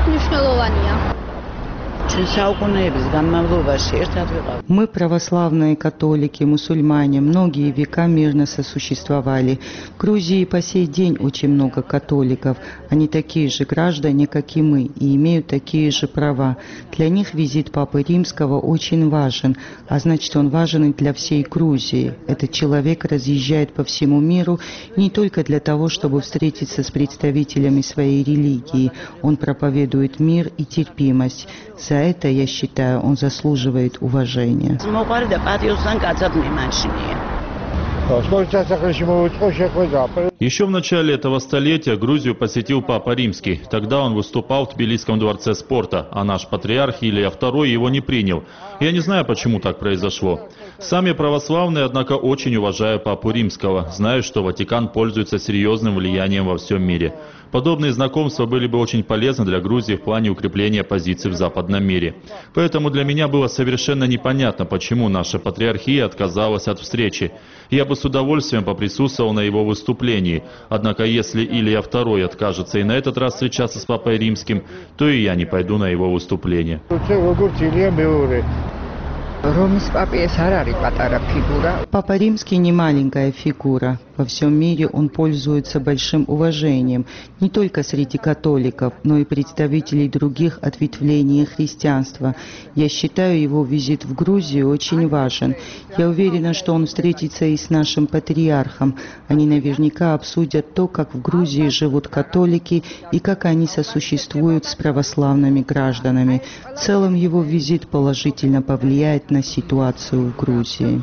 Мы, православные католики, мусульмане, многие века мирно сосуществовали. В Грузии по сей день очень много католиков. Они такие же граждане, как и мы, и имеют такие же права. Для них визит Папы Римского очень важен, а значит, он важен и для всей Грузии. Этот человек разъезжает по всему миру не только для того, чтобы встретиться с представителями своей религии. Он проповедует мир и терпимость. За это, я считаю, он заслуживает уважения. Еще в начале этого столетия Грузию посетил Папа Римский. Тогда он выступал в Тбилисском дворце спорта, а наш патриарх Илия II его не принял. Я не знаю, почему так произошло. Сами православные, однако, очень уважают Папу Римского, знаю, что Ватикан пользуется серьезным влиянием во всем мире. Подобные знакомства были бы очень полезны для Грузии в плане укрепления позиций в западном мире. Поэтому для меня было совершенно непонятно, почему наша патриархия отказалась от встречи. Я бы с удовольствием поприсутствовал на его выступлении. Однако, если Илия II откажется и на этот раз встречаться с Папой Римским, то и я не пойду на его выступление. Папа Римский не маленькая фигура. Во всем мире он пользуется большим уважением не только среди католиков, но и представителей других ответвлений христианства. Я считаю его визит в Грузию очень важен. Я уверена, что он встретится и с нашим патриархом. Они наверняка обсудят то, как в Грузии живут католики и как они сосуществуют с православными гражданами. В целом его визит положительно повлияет на ситуацию в Грузии.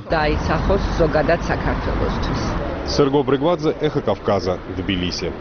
Серго Бригвадзе, Эхо Кавказа, Тбилиси.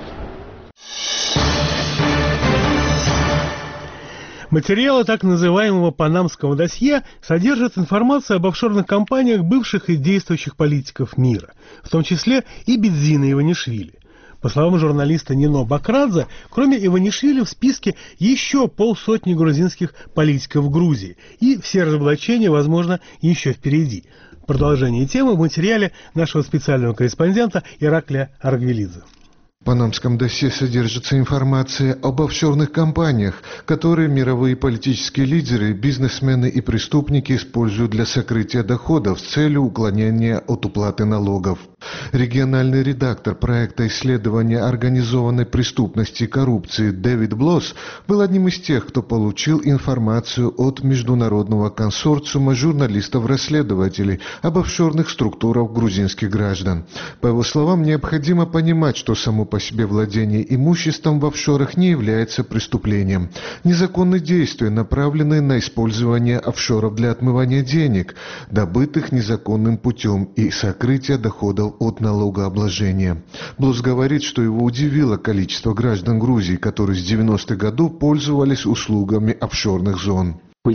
Материалы так называемого панамского досье содержат информацию об офшорных компаниях бывших и действующих политиков мира, в том числе и Бедзина Иванишвили. По словам журналиста Нино Бакрадзе, кроме Иванишвили в списке еще 50 грузинских политиков в Грузии, и все разоблачения, возможно, еще впереди. Продолжение темы в материале нашего специального корреспондента Ираклия Аргвелидзе. В панамском досье содержится информация об офшорных компаниях, которые мировые политические лидеры, бизнесмены и преступники используют для сокрытия доходов с целью уклонения от уплаты налогов. Региональный редактор проекта исследования организованной преступности и коррупции Дэвид Блосс был одним из тех, кто получил информацию от международного консорциума журналистов-расследователей об офшорных структурах грузинских граждан. По его словам, необходимо понимать, что само по себе владение имуществом в офшорах не является преступлением. Незаконные действия, направленные на использование офшоров для отмывания денег, добытых незаконным путем, и сокрытия доходов от налогообложения. Блосс говорит, что его удивило количество граждан Грузии, которые с 90-х годов пользовались услугами офшорных зон.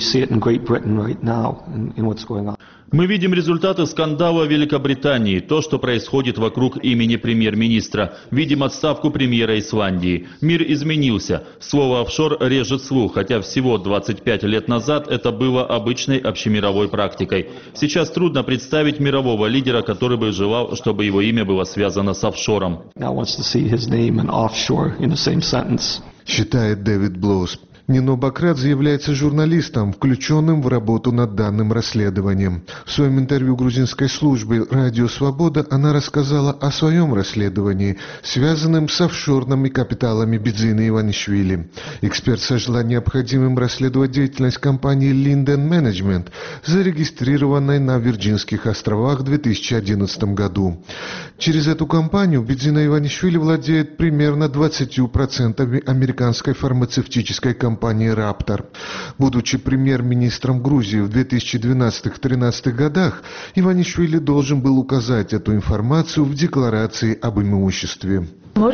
Мы видим результаты скандала в Великобритании, то, что происходит вокруг имени премьер-министра. Видим отставку премьера Исландии. Мир изменился. Слово «офшор» режет слух, хотя всего 25 лет назад это было обычной общемировой практикой. Сейчас трудно представить мирового лидера, который бы желал, чтобы его имя было связано с офшором. считает Дэвид Блоус. Нино Бакрадзе является журналистом, включенным в работу над данным расследованием. В своем интервью грузинской службе «Радио Свобода» она рассказала о своем расследовании, связанном с офшорными капиталами Бидзины Иванишвили. Эксперт сочла необходимым расследовать деятельность компании Linden Management, зарегистрированной на Вирджинских островах в 2011 году. Через эту компанию Бидзина Иванишвили владеет примерно 20% американской фармацевтической компании «Раптор». Будучи премьер-министром Грузии в 2012-2013 годах, Иванишвили должен был указать эту информацию в декларации об имуществе. В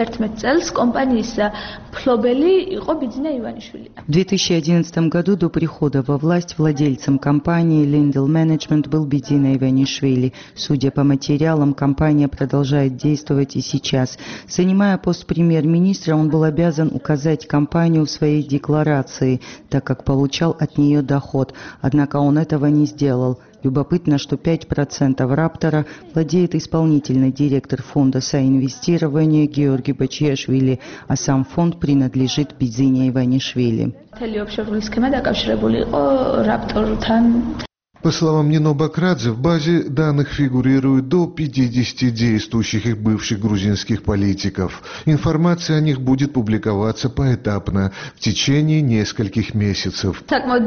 2011 году до прихода во власть владельцем компании Linden Management был Бидзина Иванишвили. Судя по материалам, компания продолжает действовать и сейчас. Занимая пост премьер-министра, он был обязан указать компанию в своей декларации, так как получал от нее доход. Однако он этого не сделал. Любопытно, что 5% «Раптора» владеет исполнительный директор фонда соинвестирования Георгий Бачиашвили, а сам фонд принадлежит Бидзине Иванишвили. По словам Нино Бакрадзе, в базе данных фигурирует до 50 действующих и бывших грузинских политиков. Информация о них будет публиковаться поэтапно в течение нескольких месяцев.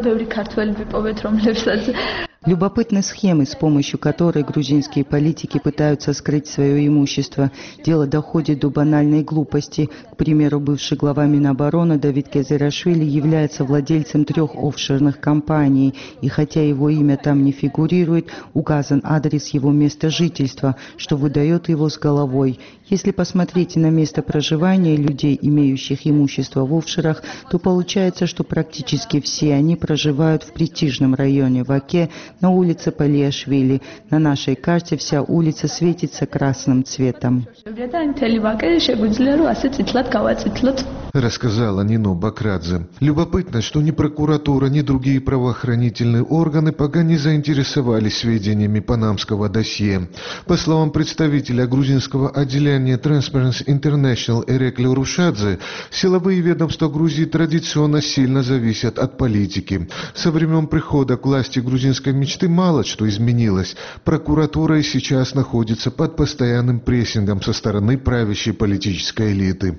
Любопытны схемы, с помощью которой грузинские политики пытаются скрыть свое имущество. Дело доходит до банальной глупости. К примеру, бывший глава Минобороны Давид Кезерашвили является владельцем 3 офшорных компаний, и хотя его имя там не фигурирует, указан адрес его места жительства, что выдает его с головой. Если посмотреть на место проживания людей, имеющих имущество в офшорах, то получается, что практически все они проживают в престижном районе Ваке, на улице Палиашвили. На нашей карте вся улица светится красным цветом. Рассказала Нино Бакрадзе. Любопытно, что ни прокуратура, ни другие правоохранительные органы пока не заинтересовались сведениями панамского досье. По словам представителя грузинского отделения Transparency International Эрекли Урушадзе, силовые ведомства Грузии традиционно сильно зависят от политики. Со времен прихода к власти грузинской мечты мало что изменилось. Прокуратура и сейчас находится под постоянным прессингом со стороны правящей политической элиты.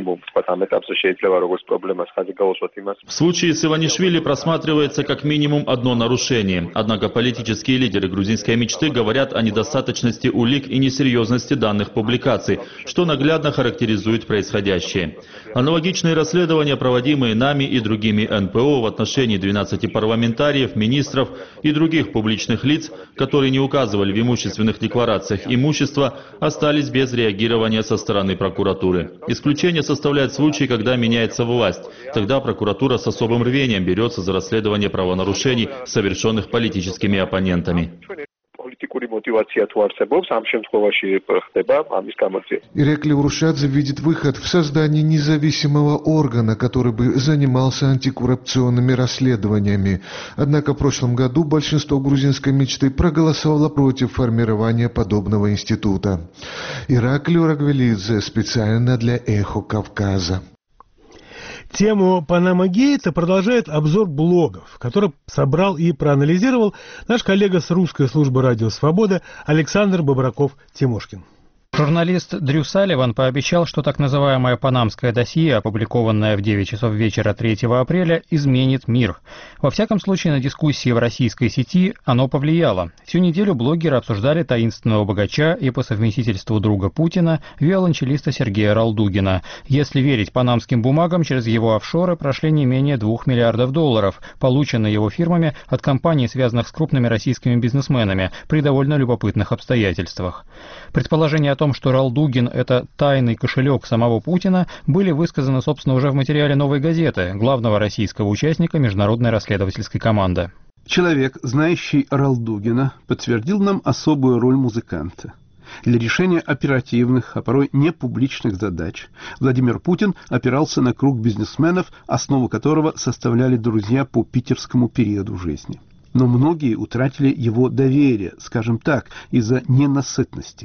В случае с Иванишвили просматривается как минимум одно нарушение. Однако политические лидеры грузинской мечты говорят о недостаточности улик и несерьезности данных публикаций, что наглядно характеризует происходящее. Аналогичные расследования, проводимые нами и другими НПО в отношении 12 парламентариев, министров и других публичных лиц, которые не указывали в имущественных декларациях имущества, остались без реагирования со стороны прокуратуры. Исключение составляет случай, когда меняется власть. Тогда прокуратура с особым рвением берется за расследование правонарушений, совершенных политическими оппонентами. Эрекли Урушадзе видит выход в создании независимого органа, который бы занимался антикоррупционными расследованиями. Однако в прошлом году большинство грузинской мечты проголосовало против формирования подобного института. Ираклий Рагвелидзе специально для «Эхо Кавказа». Тему «Панама-гейта» продолжает обзор блогов, который собрал и проанализировал наш коллега с русской службы «Радио Свобода» Александр Бобраков-Тимошкин. Журналист Дрю Салливан пообещал, что так называемое панамское досье, опубликованное в 9 часов вечера 3 апреля, изменит мир. Во всяком случае, на дискуссии в российской сети оно повлияло. Всю неделю блогеры обсуждали таинственного богача и по совместительству друга Путина, виолончелиста Сергея Ралдугина. Если верить панамским бумагам, через его офшоры прошли не менее $2 миллиардов, полученные его фирмами от компаний, связанных с крупными российскими бизнесменами, при довольно любопытных обстоятельствах. Предположение о том, что Ралдугин – это тайный кошелек самого Путина, были высказаны, собственно, уже в материале «Новой газеты», главного российского участника международной расследовательской команды. Человек, знающий Ралдугина, подтвердил нам особую роль музыканта. Для решения оперативных, а порой непубличных задач Владимир Путин опирался на круг бизнесменов, основу которого составляли друзья по питерскому периоду жизни. Но многие утратили его доверие, скажем так, из-за ненасытности.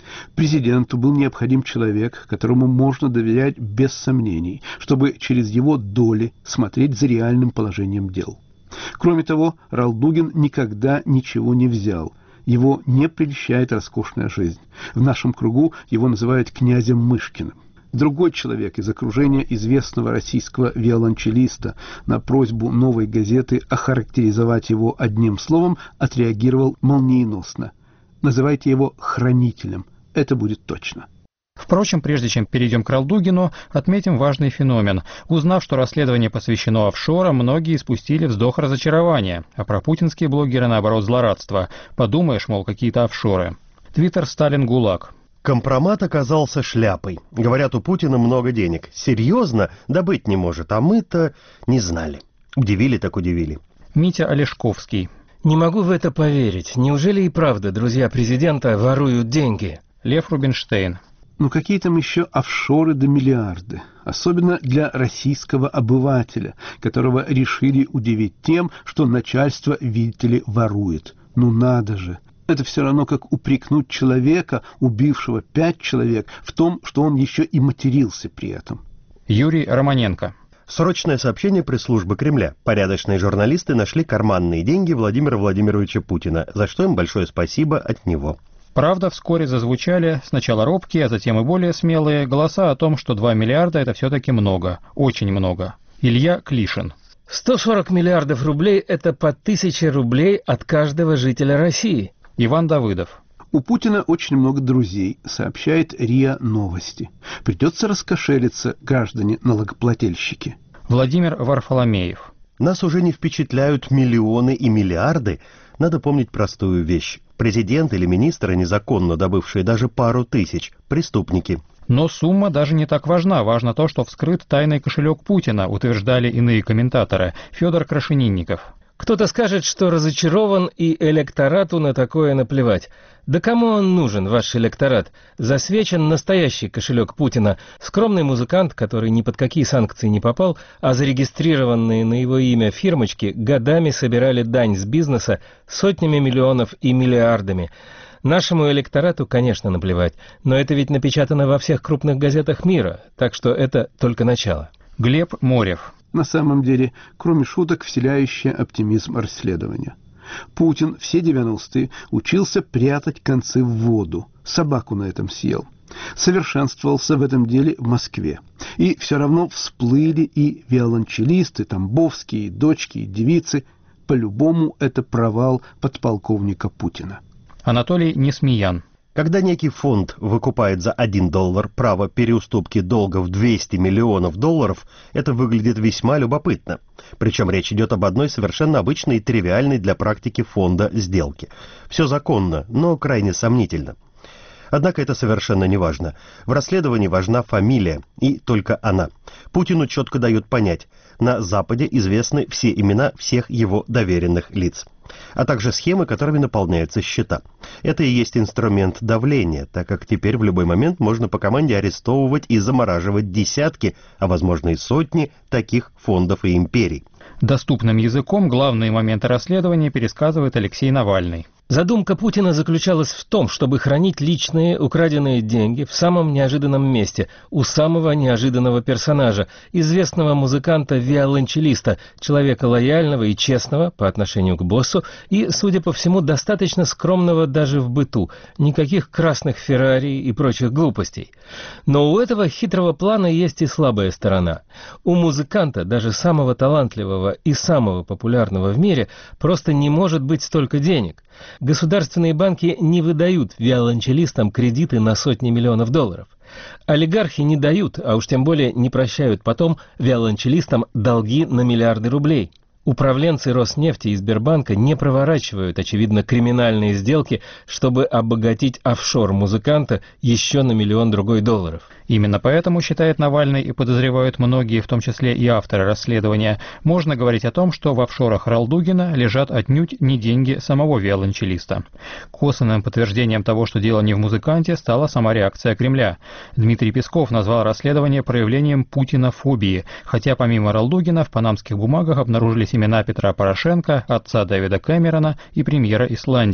Президенту был необходим человек, которому можно доверять без сомнений, чтобы через его доли смотреть за реальным положением дел. Кроме того, Ралдугин никогда ничего не взял. Его не прельщает роскошная жизнь. В нашем кругу его называют князем Мышкиным. Другой человек из окружения известного российского виолончелиста на просьбу «Новой газеты» охарактеризовать его одним словом отреагировал молниеносно. Называйте его хранителем. Это будет точно. Впрочем, прежде чем перейдем к Ралдугину, отметим важный феномен. Узнав, что расследование посвящено офшорам, многие испустили вздох разочарования, а пропутинские блогеры, наоборот, злорадства. Подумаешь, мол, какие-то офшоры. Твиттер «Сталин ГУЛАГ». Компромат оказался шляпой. Говорят, у Путина много денег. Серьезно? Да быть не может. А мы-то не знали. Удивили так удивили. Митя Олешковский. Не могу в это поверить. Неужели и правда друзья президента воруют деньги? Лев Рубинштейн. Ну какие там еще офшоры да миллиарды? Особенно для российского обывателя, которого решили удивить тем, что начальство, видите ли, ворует. Ну надо же! Это все равно, как упрекнуть человека, убившего 5 человек, в том, что он еще и матерился при этом. Юрий Романенко. Срочное сообщение пресс-службы Кремля. Порядочные журналисты нашли карманные деньги Владимира Владимировича Путина, за что им большое спасибо от него. Правда, вскоре зазвучали сначала робкие, а затем и более смелые голоса о том, что 2 миллиарда – это все-таки много, очень много. Илья Клишин. 140 миллиардов рублей – это по 1000 рублей от каждого жителя России. Иван Давыдов. У Путина очень много друзей, сообщает РИА Новости. Придется раскошелиться, граждане налогоплательщики. Владимир Варфоломеев. Нас уже не впечатляют миллионы и миллиарды. Надо помнить простую вещь. Президент или министры, незаконно добывшие даже пару тысяч, преступники. Но сумма даже не так важна. Важно то, что вскрыт тайный кошелек Путина, утверждали иные комментаторы. Федор Крашенинников. Кто-то скажет, что разочарован, и электорату на такое наплевать. Да кому он нужен, ваш электорат? Засвечен настоящий кошелек Путина. Скромный музыкант, который ни под какие санкции не попал, а зарегистрированные на его имя фирмочки годами собирали дань с бизнеса сотнями миллионов и миллиардами. Нашему электорату, конечно, наплевать, но это ведь напечатано во всех крупных газетах мира, так что это только начало. Глеб Морев. На самом деле, кроме шуток, вселяющее оптимизм расследования. Путин все 90-е учился прятать концы в воду. Собаку на этом съел. Совершенствовался в этом деле в Москве. И все равно всплыли и виолончелисты, тамбовские, и дочки, и девицы. По-любому это провал подполковника Путина. Анатолий Несмеян. Когда некий фонд выкупает за $1 право переуступки долга в $200 миллионов, это выглядит весьма любопытно. Причем речь идет об одной совершенно обычной и тривиальной для практики фонда сделке. Все законно, но крайне сомнительно. Однако это совершенно не важно. В расследовании важна фамилия, и только она. Путину четко дают понять, на Западе известны все имена всех его доверенных лиц, а также схемы, которыми наполняются счета. Это и есть инструмент давления, так как теперь в любой момент можно по команде арестовывать и замораживать десятки, а возможно и сотни таких фондов и империй. Доступным языком главные моменты расследования пересказывает Алексей Навальный. Задумка Путина заключалась в том, чтобы хранить личные украденные деньги в самом неожиданном месте, у самого неожиданного персонажа, известного музыканта-виолончелиста, человека лояльного и честного по отношению к боссу и, судя по всему, достаточно скромного даже в быту, никаких красных Феррари и прочих глупостей. Но у этого хитрого плана есть и слабая сторона. У музыканта, даже самого талантливого и самого популярного в мире, просто не может быть столько денег. Государственные банки не выдают виолончелистам кредиты на сотни миллионов долларов. Олигархи не дают, а уж тем более не прощают потом виолончелистам долги на миллиарды рублей. Управленцы Роснефти и Сбербанка не проворачивают, очевидно, криминальные сделки, чтобы обогатить офшор-музыканта еще на $1 миллион другой долларов. Именно поэтому, считает Навальный и подозревают многие, в том числе и авторы расследования, можно говорить о том, что в офшорах Ралдугина лежат отнюдь не деньги самого виолончелиста. Косвенным подтверждением того, что дело не в музыканте, стала сама реакция Кремля. Дмитрий Песков назвал расследование проявлением путинофобии, хотя помимо Ралдугина в панамских бумагах обнаружились имена Петра Порошенко, отца Дэвида Кэмерона и премьера Исландии.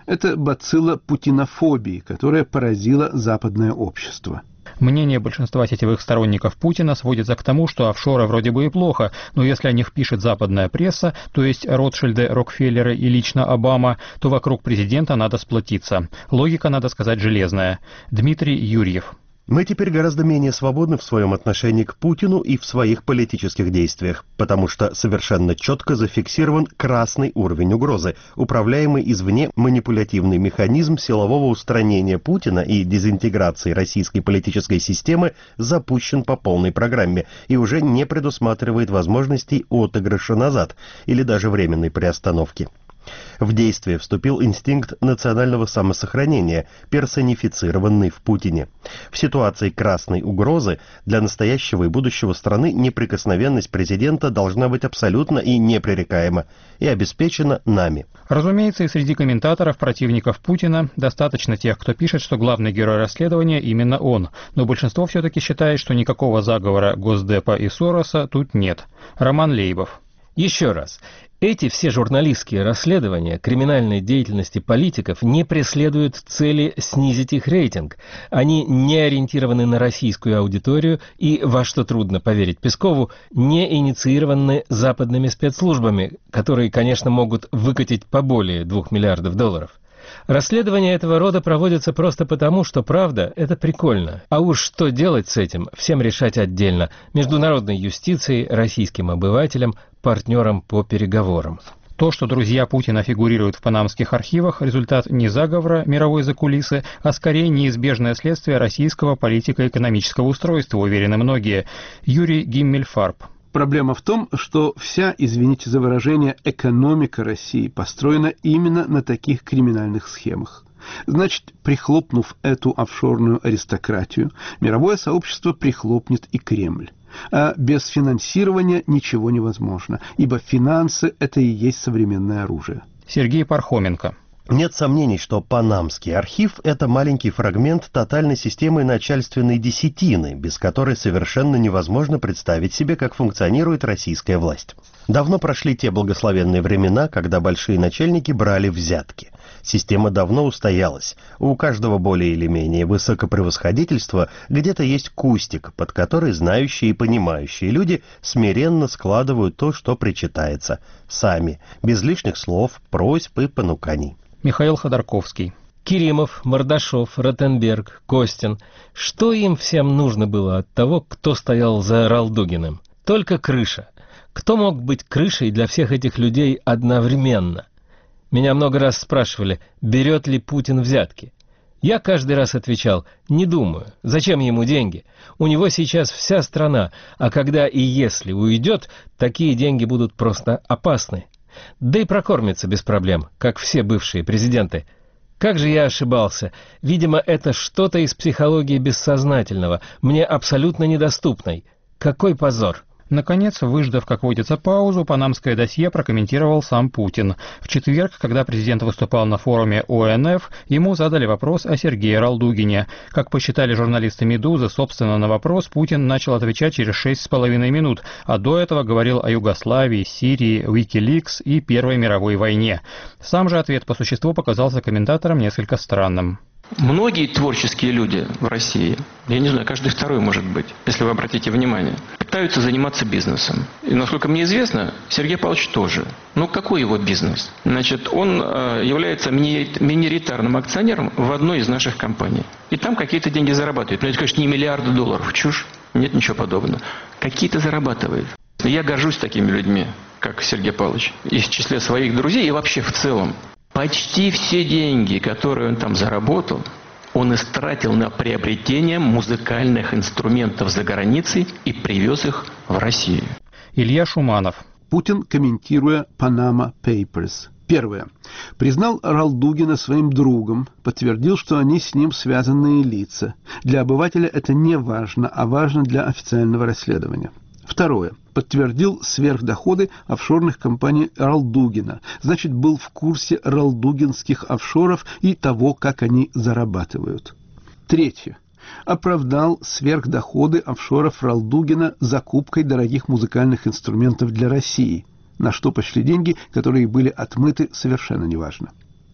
Это бацилла путинофобии, которая поразила западное общество. Мнение большинства сетевых сторонников Путина сводится к тому, что офшоры вроде бы и плохо, но если о них пишет западная пресса, то есть Ротшильды, Рокфеллеры и лично Обама, то вокруг президента надо сплотиться. Логика, надо сказать, железная. Дмитрий Юрьев. Мы теперь гораздо менее свободны в своем отношении к Путину и в своих политических действиях, потому что совершенно четко зафиксирован красный уровень угрозы, управляемый извне манипулятивный механизм силового устранения Путина и дезинтеграции российской политической системы запущен по полной программе и уже не предусматривает возможностей отыгрыша назад или даже временной приостановки. В действие вступил инстинкт национального самосохранения, персонифицированный в Путине. В ситуации красной угрозы для настоящего и будущего страны неприкосновенность президента должна быть абсолютно и непререкаема и обеспечена нами. Разумеется, и среди комментаторов, противников Путина, достаточно тех, кто пишет, что главный герой расследования именно он, но большинство все-таки считает, что никакого заговора Госдепа и Сороса тут нет. Роман Лейбов. Еще раз. Эти все журналистские расследования криминальной деятельности политиков не преследуют цели снизить их рейтинг. Они не ориентированы на российскую аудиторию и, во что трудно поверить Пескову, не инициированы западными спецслужбами, которые, конечно, могут выкатить поболее $2 миллиардов. Расследования этого рода проводятся просто потому, что правда – это прикольно. А уж что делать с этим, всем решать отдельно. Международной юстицией, российским обывателям, партнерам по переговорам. То, что друзья Путина фигурируют в панамских архивах, результат не заговора мировой закулисы, а скорее неизбежное следствие российского политико-экономического устройства, уверены многие. Юрий Гиммельфарб. Проблема в том, что вся, извините за выражение, экономика России построена именно на таких криминальных схемах. Значит, прихлопнув эту офшорную аристократию, мировое сообщество прихлопнет и Кремль. А без финансирования ничего невозможно, ибо финансы – это и есть современное оружие. Сергей Пархоменко. Нет сомнений, что Панамский архив – это маленький фрагмент тотальной системы начальственной десятины, без которой совершенно невозможно представить себе, как функционирует российская власть. Давно прошли те благословенные времена, когда большие начальники брали взятки. Система давно устоялась. У каждого более или менее высокопревосходительства где-то есть кустик, под который знающие и понимающие люди смиренно складывают то, что причитается, сами, без лишних слов, просьб и понуканий. Михаил Ходорковский. Керимов, Мордашов, Ротенберг, Костин. Что им всем нужно было от того, кто стоял за Ралдугиным? Только крыша. Кто мог быть крышей для всех этих людей одновременно? Меня много раз спрашивали, берет ли Путин взятки. Я каждый раз отвечал, не думаю. Зачем ему деньги? У него сейчас вся страна, а когда и если уйдет, такие деньги будут просто опасны. Да и прокормится без проблем, как все бывшие президенты. Как же я ошибался. Видимо, это что-то из психологии бессознательного, мне абсолютно недоступной. Какой позор! Наконец, выждав, как водится, паузу, панамское досье прокомментировал сам Путин. В четверг, когда президент выступал на форуме ОНФ, ему задали вопрос о Сергее Ралдугине. Как посчитали журналисты «Медузы», собственно, на вопрос Путин начал отвечать через 6,5 минут, а до этого говорил о Югославии, Сирии, Wikileaks и Первой мировой войне. Сам же ответ по существу показался комментаторам несколько странным. Многие творческие люди в России, я не знаю, каждый второй может быть, если вы обратите внимание, пытаются заниматься бизнесом. И, насколько мне известно, Сергей Павлович тоже. Ну, какой его бизнес? Значит, он является миноритарным акционером в одной из наших компаний. И там какие-то деньги зарабатывает. Но это, конечно, не миллиарды долларов. Чушь. Нет ничего подобного. Какие-то зарабатывает. Я горжусь такими людьми, как Сергей Павлович. И в числе своих друзей, и вообще в целом. Почти все деньги, которые он там заработал, он истратил на приобретение музыкальных инструментов за границей и привез их в Россию. Илья Шуманов. Путин, комментируя Panama Papers. Первое. Признал Ралдугина своим другом, подтвердил, что они с ним связанные лица. Для обывателя это не важно, а важно для официального расследования. Второе. Подтвердил сверхдоходы офшорных компаний Ралдугина. Значит, был в курсе ралдугинских офшоров и того, как они зарабатывают. Третье. Оправдал сверхдоходы офшоров Ралдугина закупкой дорогих музыкальных инструментов для России, на что пошли деньги, которые были отмыты, совершенно неважно.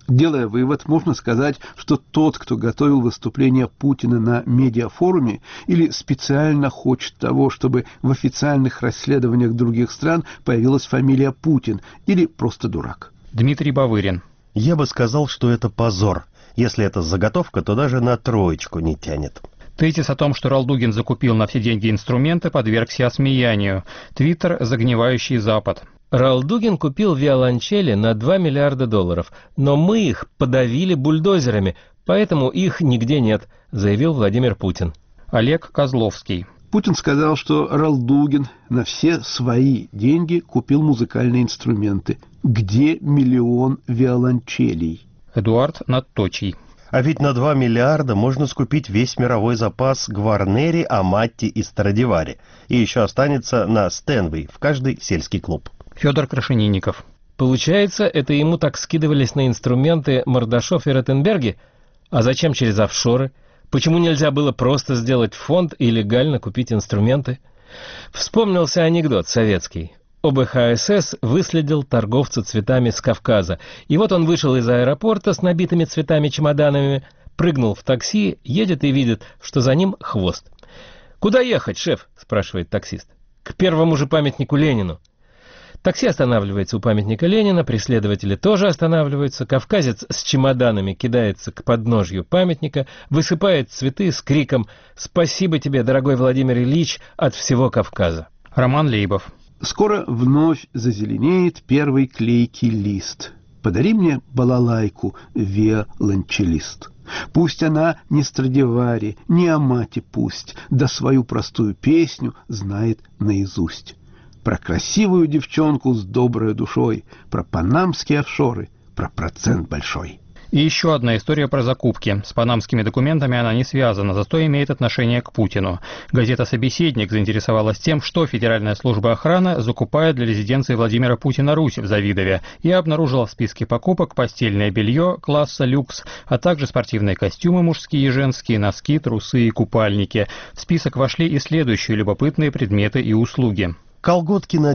Делая вывод, можно сказать, что тот, кто готовил выступление Путина на медиафоруме или специально хочет того, чтобы в официальных расследованиях других стран появилась фамилия Путин, или просто дурак. Дмитрий Бавырин. Я бы сказал, что это позор. Если это заготовка, то даже на 3 не тянет. Тезис о том, что Ралдугин закупил на все деньги инструменты, подвергся осмеянию. Твиттер «Загнивающий Запад». Ралдугин купил виолончели на $2 миллиарда, но мы их подавили бульдозерами, поэтому их нигде нет, заявил Владимир Путин. Олег Козловский. Путин сказал, что Ралдугин на все свои деньги купил музыкальные инструменты. Где 1 миллион виолончелей? Эдуард Надточий. А ведь на 2 миллиарда можно скупить весь мировой запас Гварнери, Аматти и Страдивари. И еще останется на Стэнвей в каждый сельский клуб. Федор Крашенинников. Получается, это ему так скидывались на инструменты Мордашов и Ротенберги? А зачем через офшоры? Почему нельзя было просто сделать фонд и легально купить инструменты? Вспомнился анекдот советский. ОБХСС выследил торговца цветами с Кавказа. И вот он вышел из аэропорта с набитыми цветами чемоданами, прыгнул в такси, едет и видит, что за ним хвост. «Куда ехать, шеф?» – спрашивает таксист. «К первому же памятнику Ленину». Такси останавливается у памятника Ленина, преследователи тоже останавливаются, кавказец с чемоданами кидается к подножью памятника, высыпает цветы с криком «Спасибо тебе, дорогой Владимир Ильич, от всего Кавказа». Роман Лейбов. Скоро вновь зазеленеет первый клейкий лист. Подари мне балалайку, виолончелист. Пусть она не Страдивари, не Амати пусть, да свою простую песню знает наизусть. Про красивую девчонку с доброй душой, про панамские офшоры, про процент большой. И еще одна история про закупки. С панамскими документами она не связана, зато имеет отношение к Путину. Газета «Собеседник» заинтересовалась тем, что Федеральная служба охраны закупает для резиденции Владимира Путина Русь в Завидове, и обнаружила в списке покупок постельное белье класса люкс, а также спортивные костюмы мужские и женские, носки, трусы и купальники. В список вошли и следующие любопытные предметы и услуги. Колготки на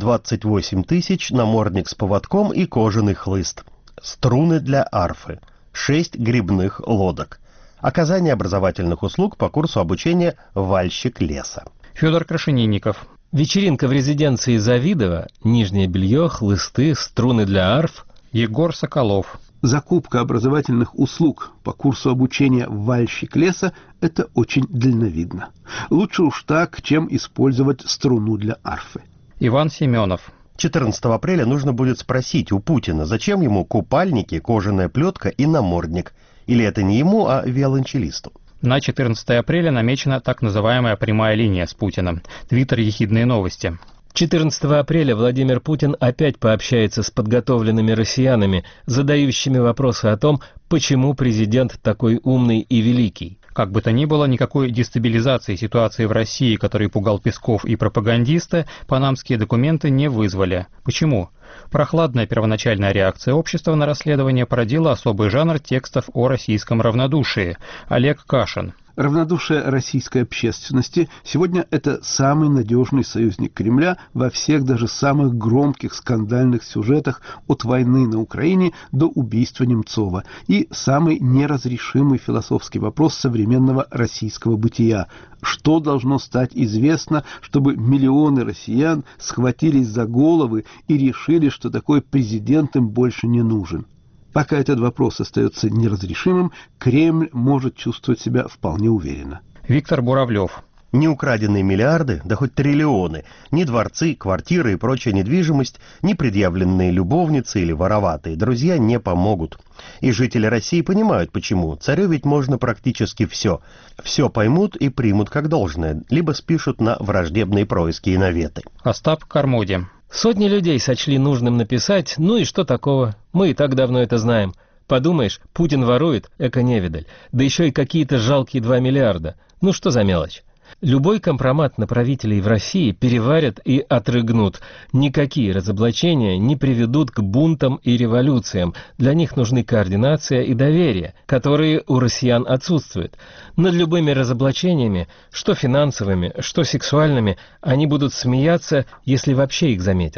928 тысяч, намордник с поводком и кожаный хлыст. Струны для арфы. 6 грибных лодок. Оказание образовательных услуг по курсу обучения «Вальщик леса». Федор Крашенинников. Вечеринка в резиденции Завидово, нижнее белье, хлысты, струны для арф. Егор Соколов. Закупка образовательных услуг по курсу обучения «Вальщик леса» – это очень дальновидно. Лучше уж так, чем использовать струну для арфы. Иван Семенов. 14 апреля нужно будет спросить у Путина, зачем ему купальники, кожаная плетка и намордник. Или это не ему, а виолончелисту. На 14 апреля намечена так называемая прямая линия с Путиным. Твиттер «Ехидные новости». 14 апреля Владимир Путин опять пообщается с подготовленными россиянами, задающими вопросы о том, почему президент такой умный и великий. Как бы то ни было, никакой дестабилизации ситуации в России, который пугал Песков и пропагандисты, панамские документы не вызвали. Почему? Прохладная первоначальная реакция общества на расследование породила особый жанр текстов о российском равнодушии. Олег Кашин. Равнодушие российской общественности сегодня это самый надежный союзник Кремля во всех даже самых громких скандальных сюжетах от войны на Украине до убийства Немцова и самый неразрешимый философский вопрос современного российского бытия. Что должно стать известно, чтобы миллионы россиян схватились за головы и решили, что такой президент им больше не нужен? Пока этот вопрос остается неразрешимым, Кремль может чувствовать себя вполне уверенно. Виктор Буравлев. Ни украденные миллиарды, да хоть триллионы, ни дворцы, квартиры и прочая недвижимость, ни предъявленные любовницы или вороватые друзья не помогут. И жители России понимают, почему. Царю ведь можно практически все. Все поймут и примут как должное, либо спишут на враждебные происки и наветы. Остап Кармоди. Сотни людей сочли нужным написать, ну и что такого, мы и так давно это знаем. Подумаешь, Путин ворует, эко-невидаль, да еще и какие-то жалкие 2 миллиарда. Ну что за мелочь? Любой компромат на правителей в России переварят и отрыгнут. Никакие разоблачения не приведут к бунтам и революциям. Для них нужны координация и доверие, которые у россиян отсутствуют. Над любыми разоблачениями, что финансовыми, что сексуальными, они будут смеяться, если вообще их заметят.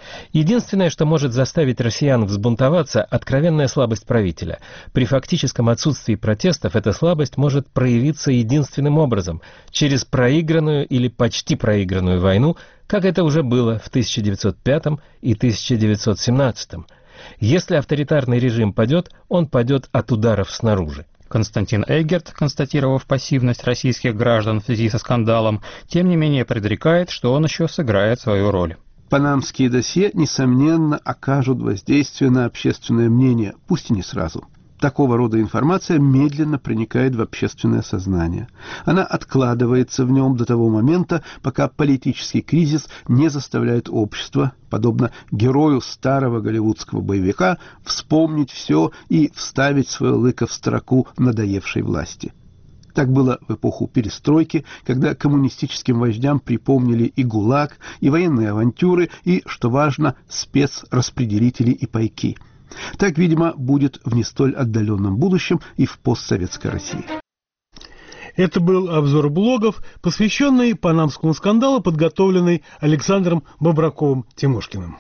Единственное, что может заставить россиян взбунтоваться, откровенная слабость правителя. При фактическом отсутствии протестов эта слабость может проявиться единственным образом – через проигранную или почти проигранную войну, как это уже было в 1905 и 1917. Если авторитарный режим падет, он падет от ударов снаружи. Константин Эггерт, констатировав пассивность российских граждан в связи со скандалом, тем не менее предрекает, что он еще сыграет свою роль. Панамские досье, несомненно, окажут воздействие на общественное мнение, пусть и не сразу. Такого рода информация медленно проникает в общественное сознание. Она откладывается в нем до того момента, пока политический кризис не заставляет общество, подобно герою старого голливудского боевика, вспомнить все и вставить свое лыко в строку надоевшей власти. Так было в эпоху перестройки, когда коммунистическим вождям припомнили и ГУЛАГ, и военные авантюры, и, что важно, спецраспределители и пайки. Так, видимо, будет в не столь отдаленном будущем и в постсоветской России. Это был обзор блогов, посвященный панамскому скандалу, подготовленный Александром Бобраковым-Тимошкиным.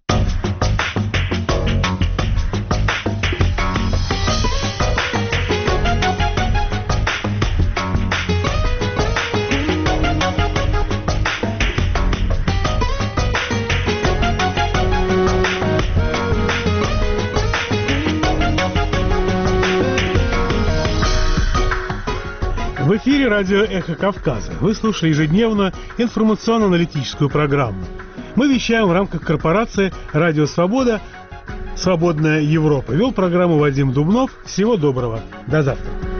В эфире радио «Эхо Кавказа». Вы слушали ежедневную информационно-аналитическую программу. Мы вещаем в рамках корпорации «Радио Свобода. Свободная Европа». Вел программу Вадим Дубнов. Всего доброго. До завтра.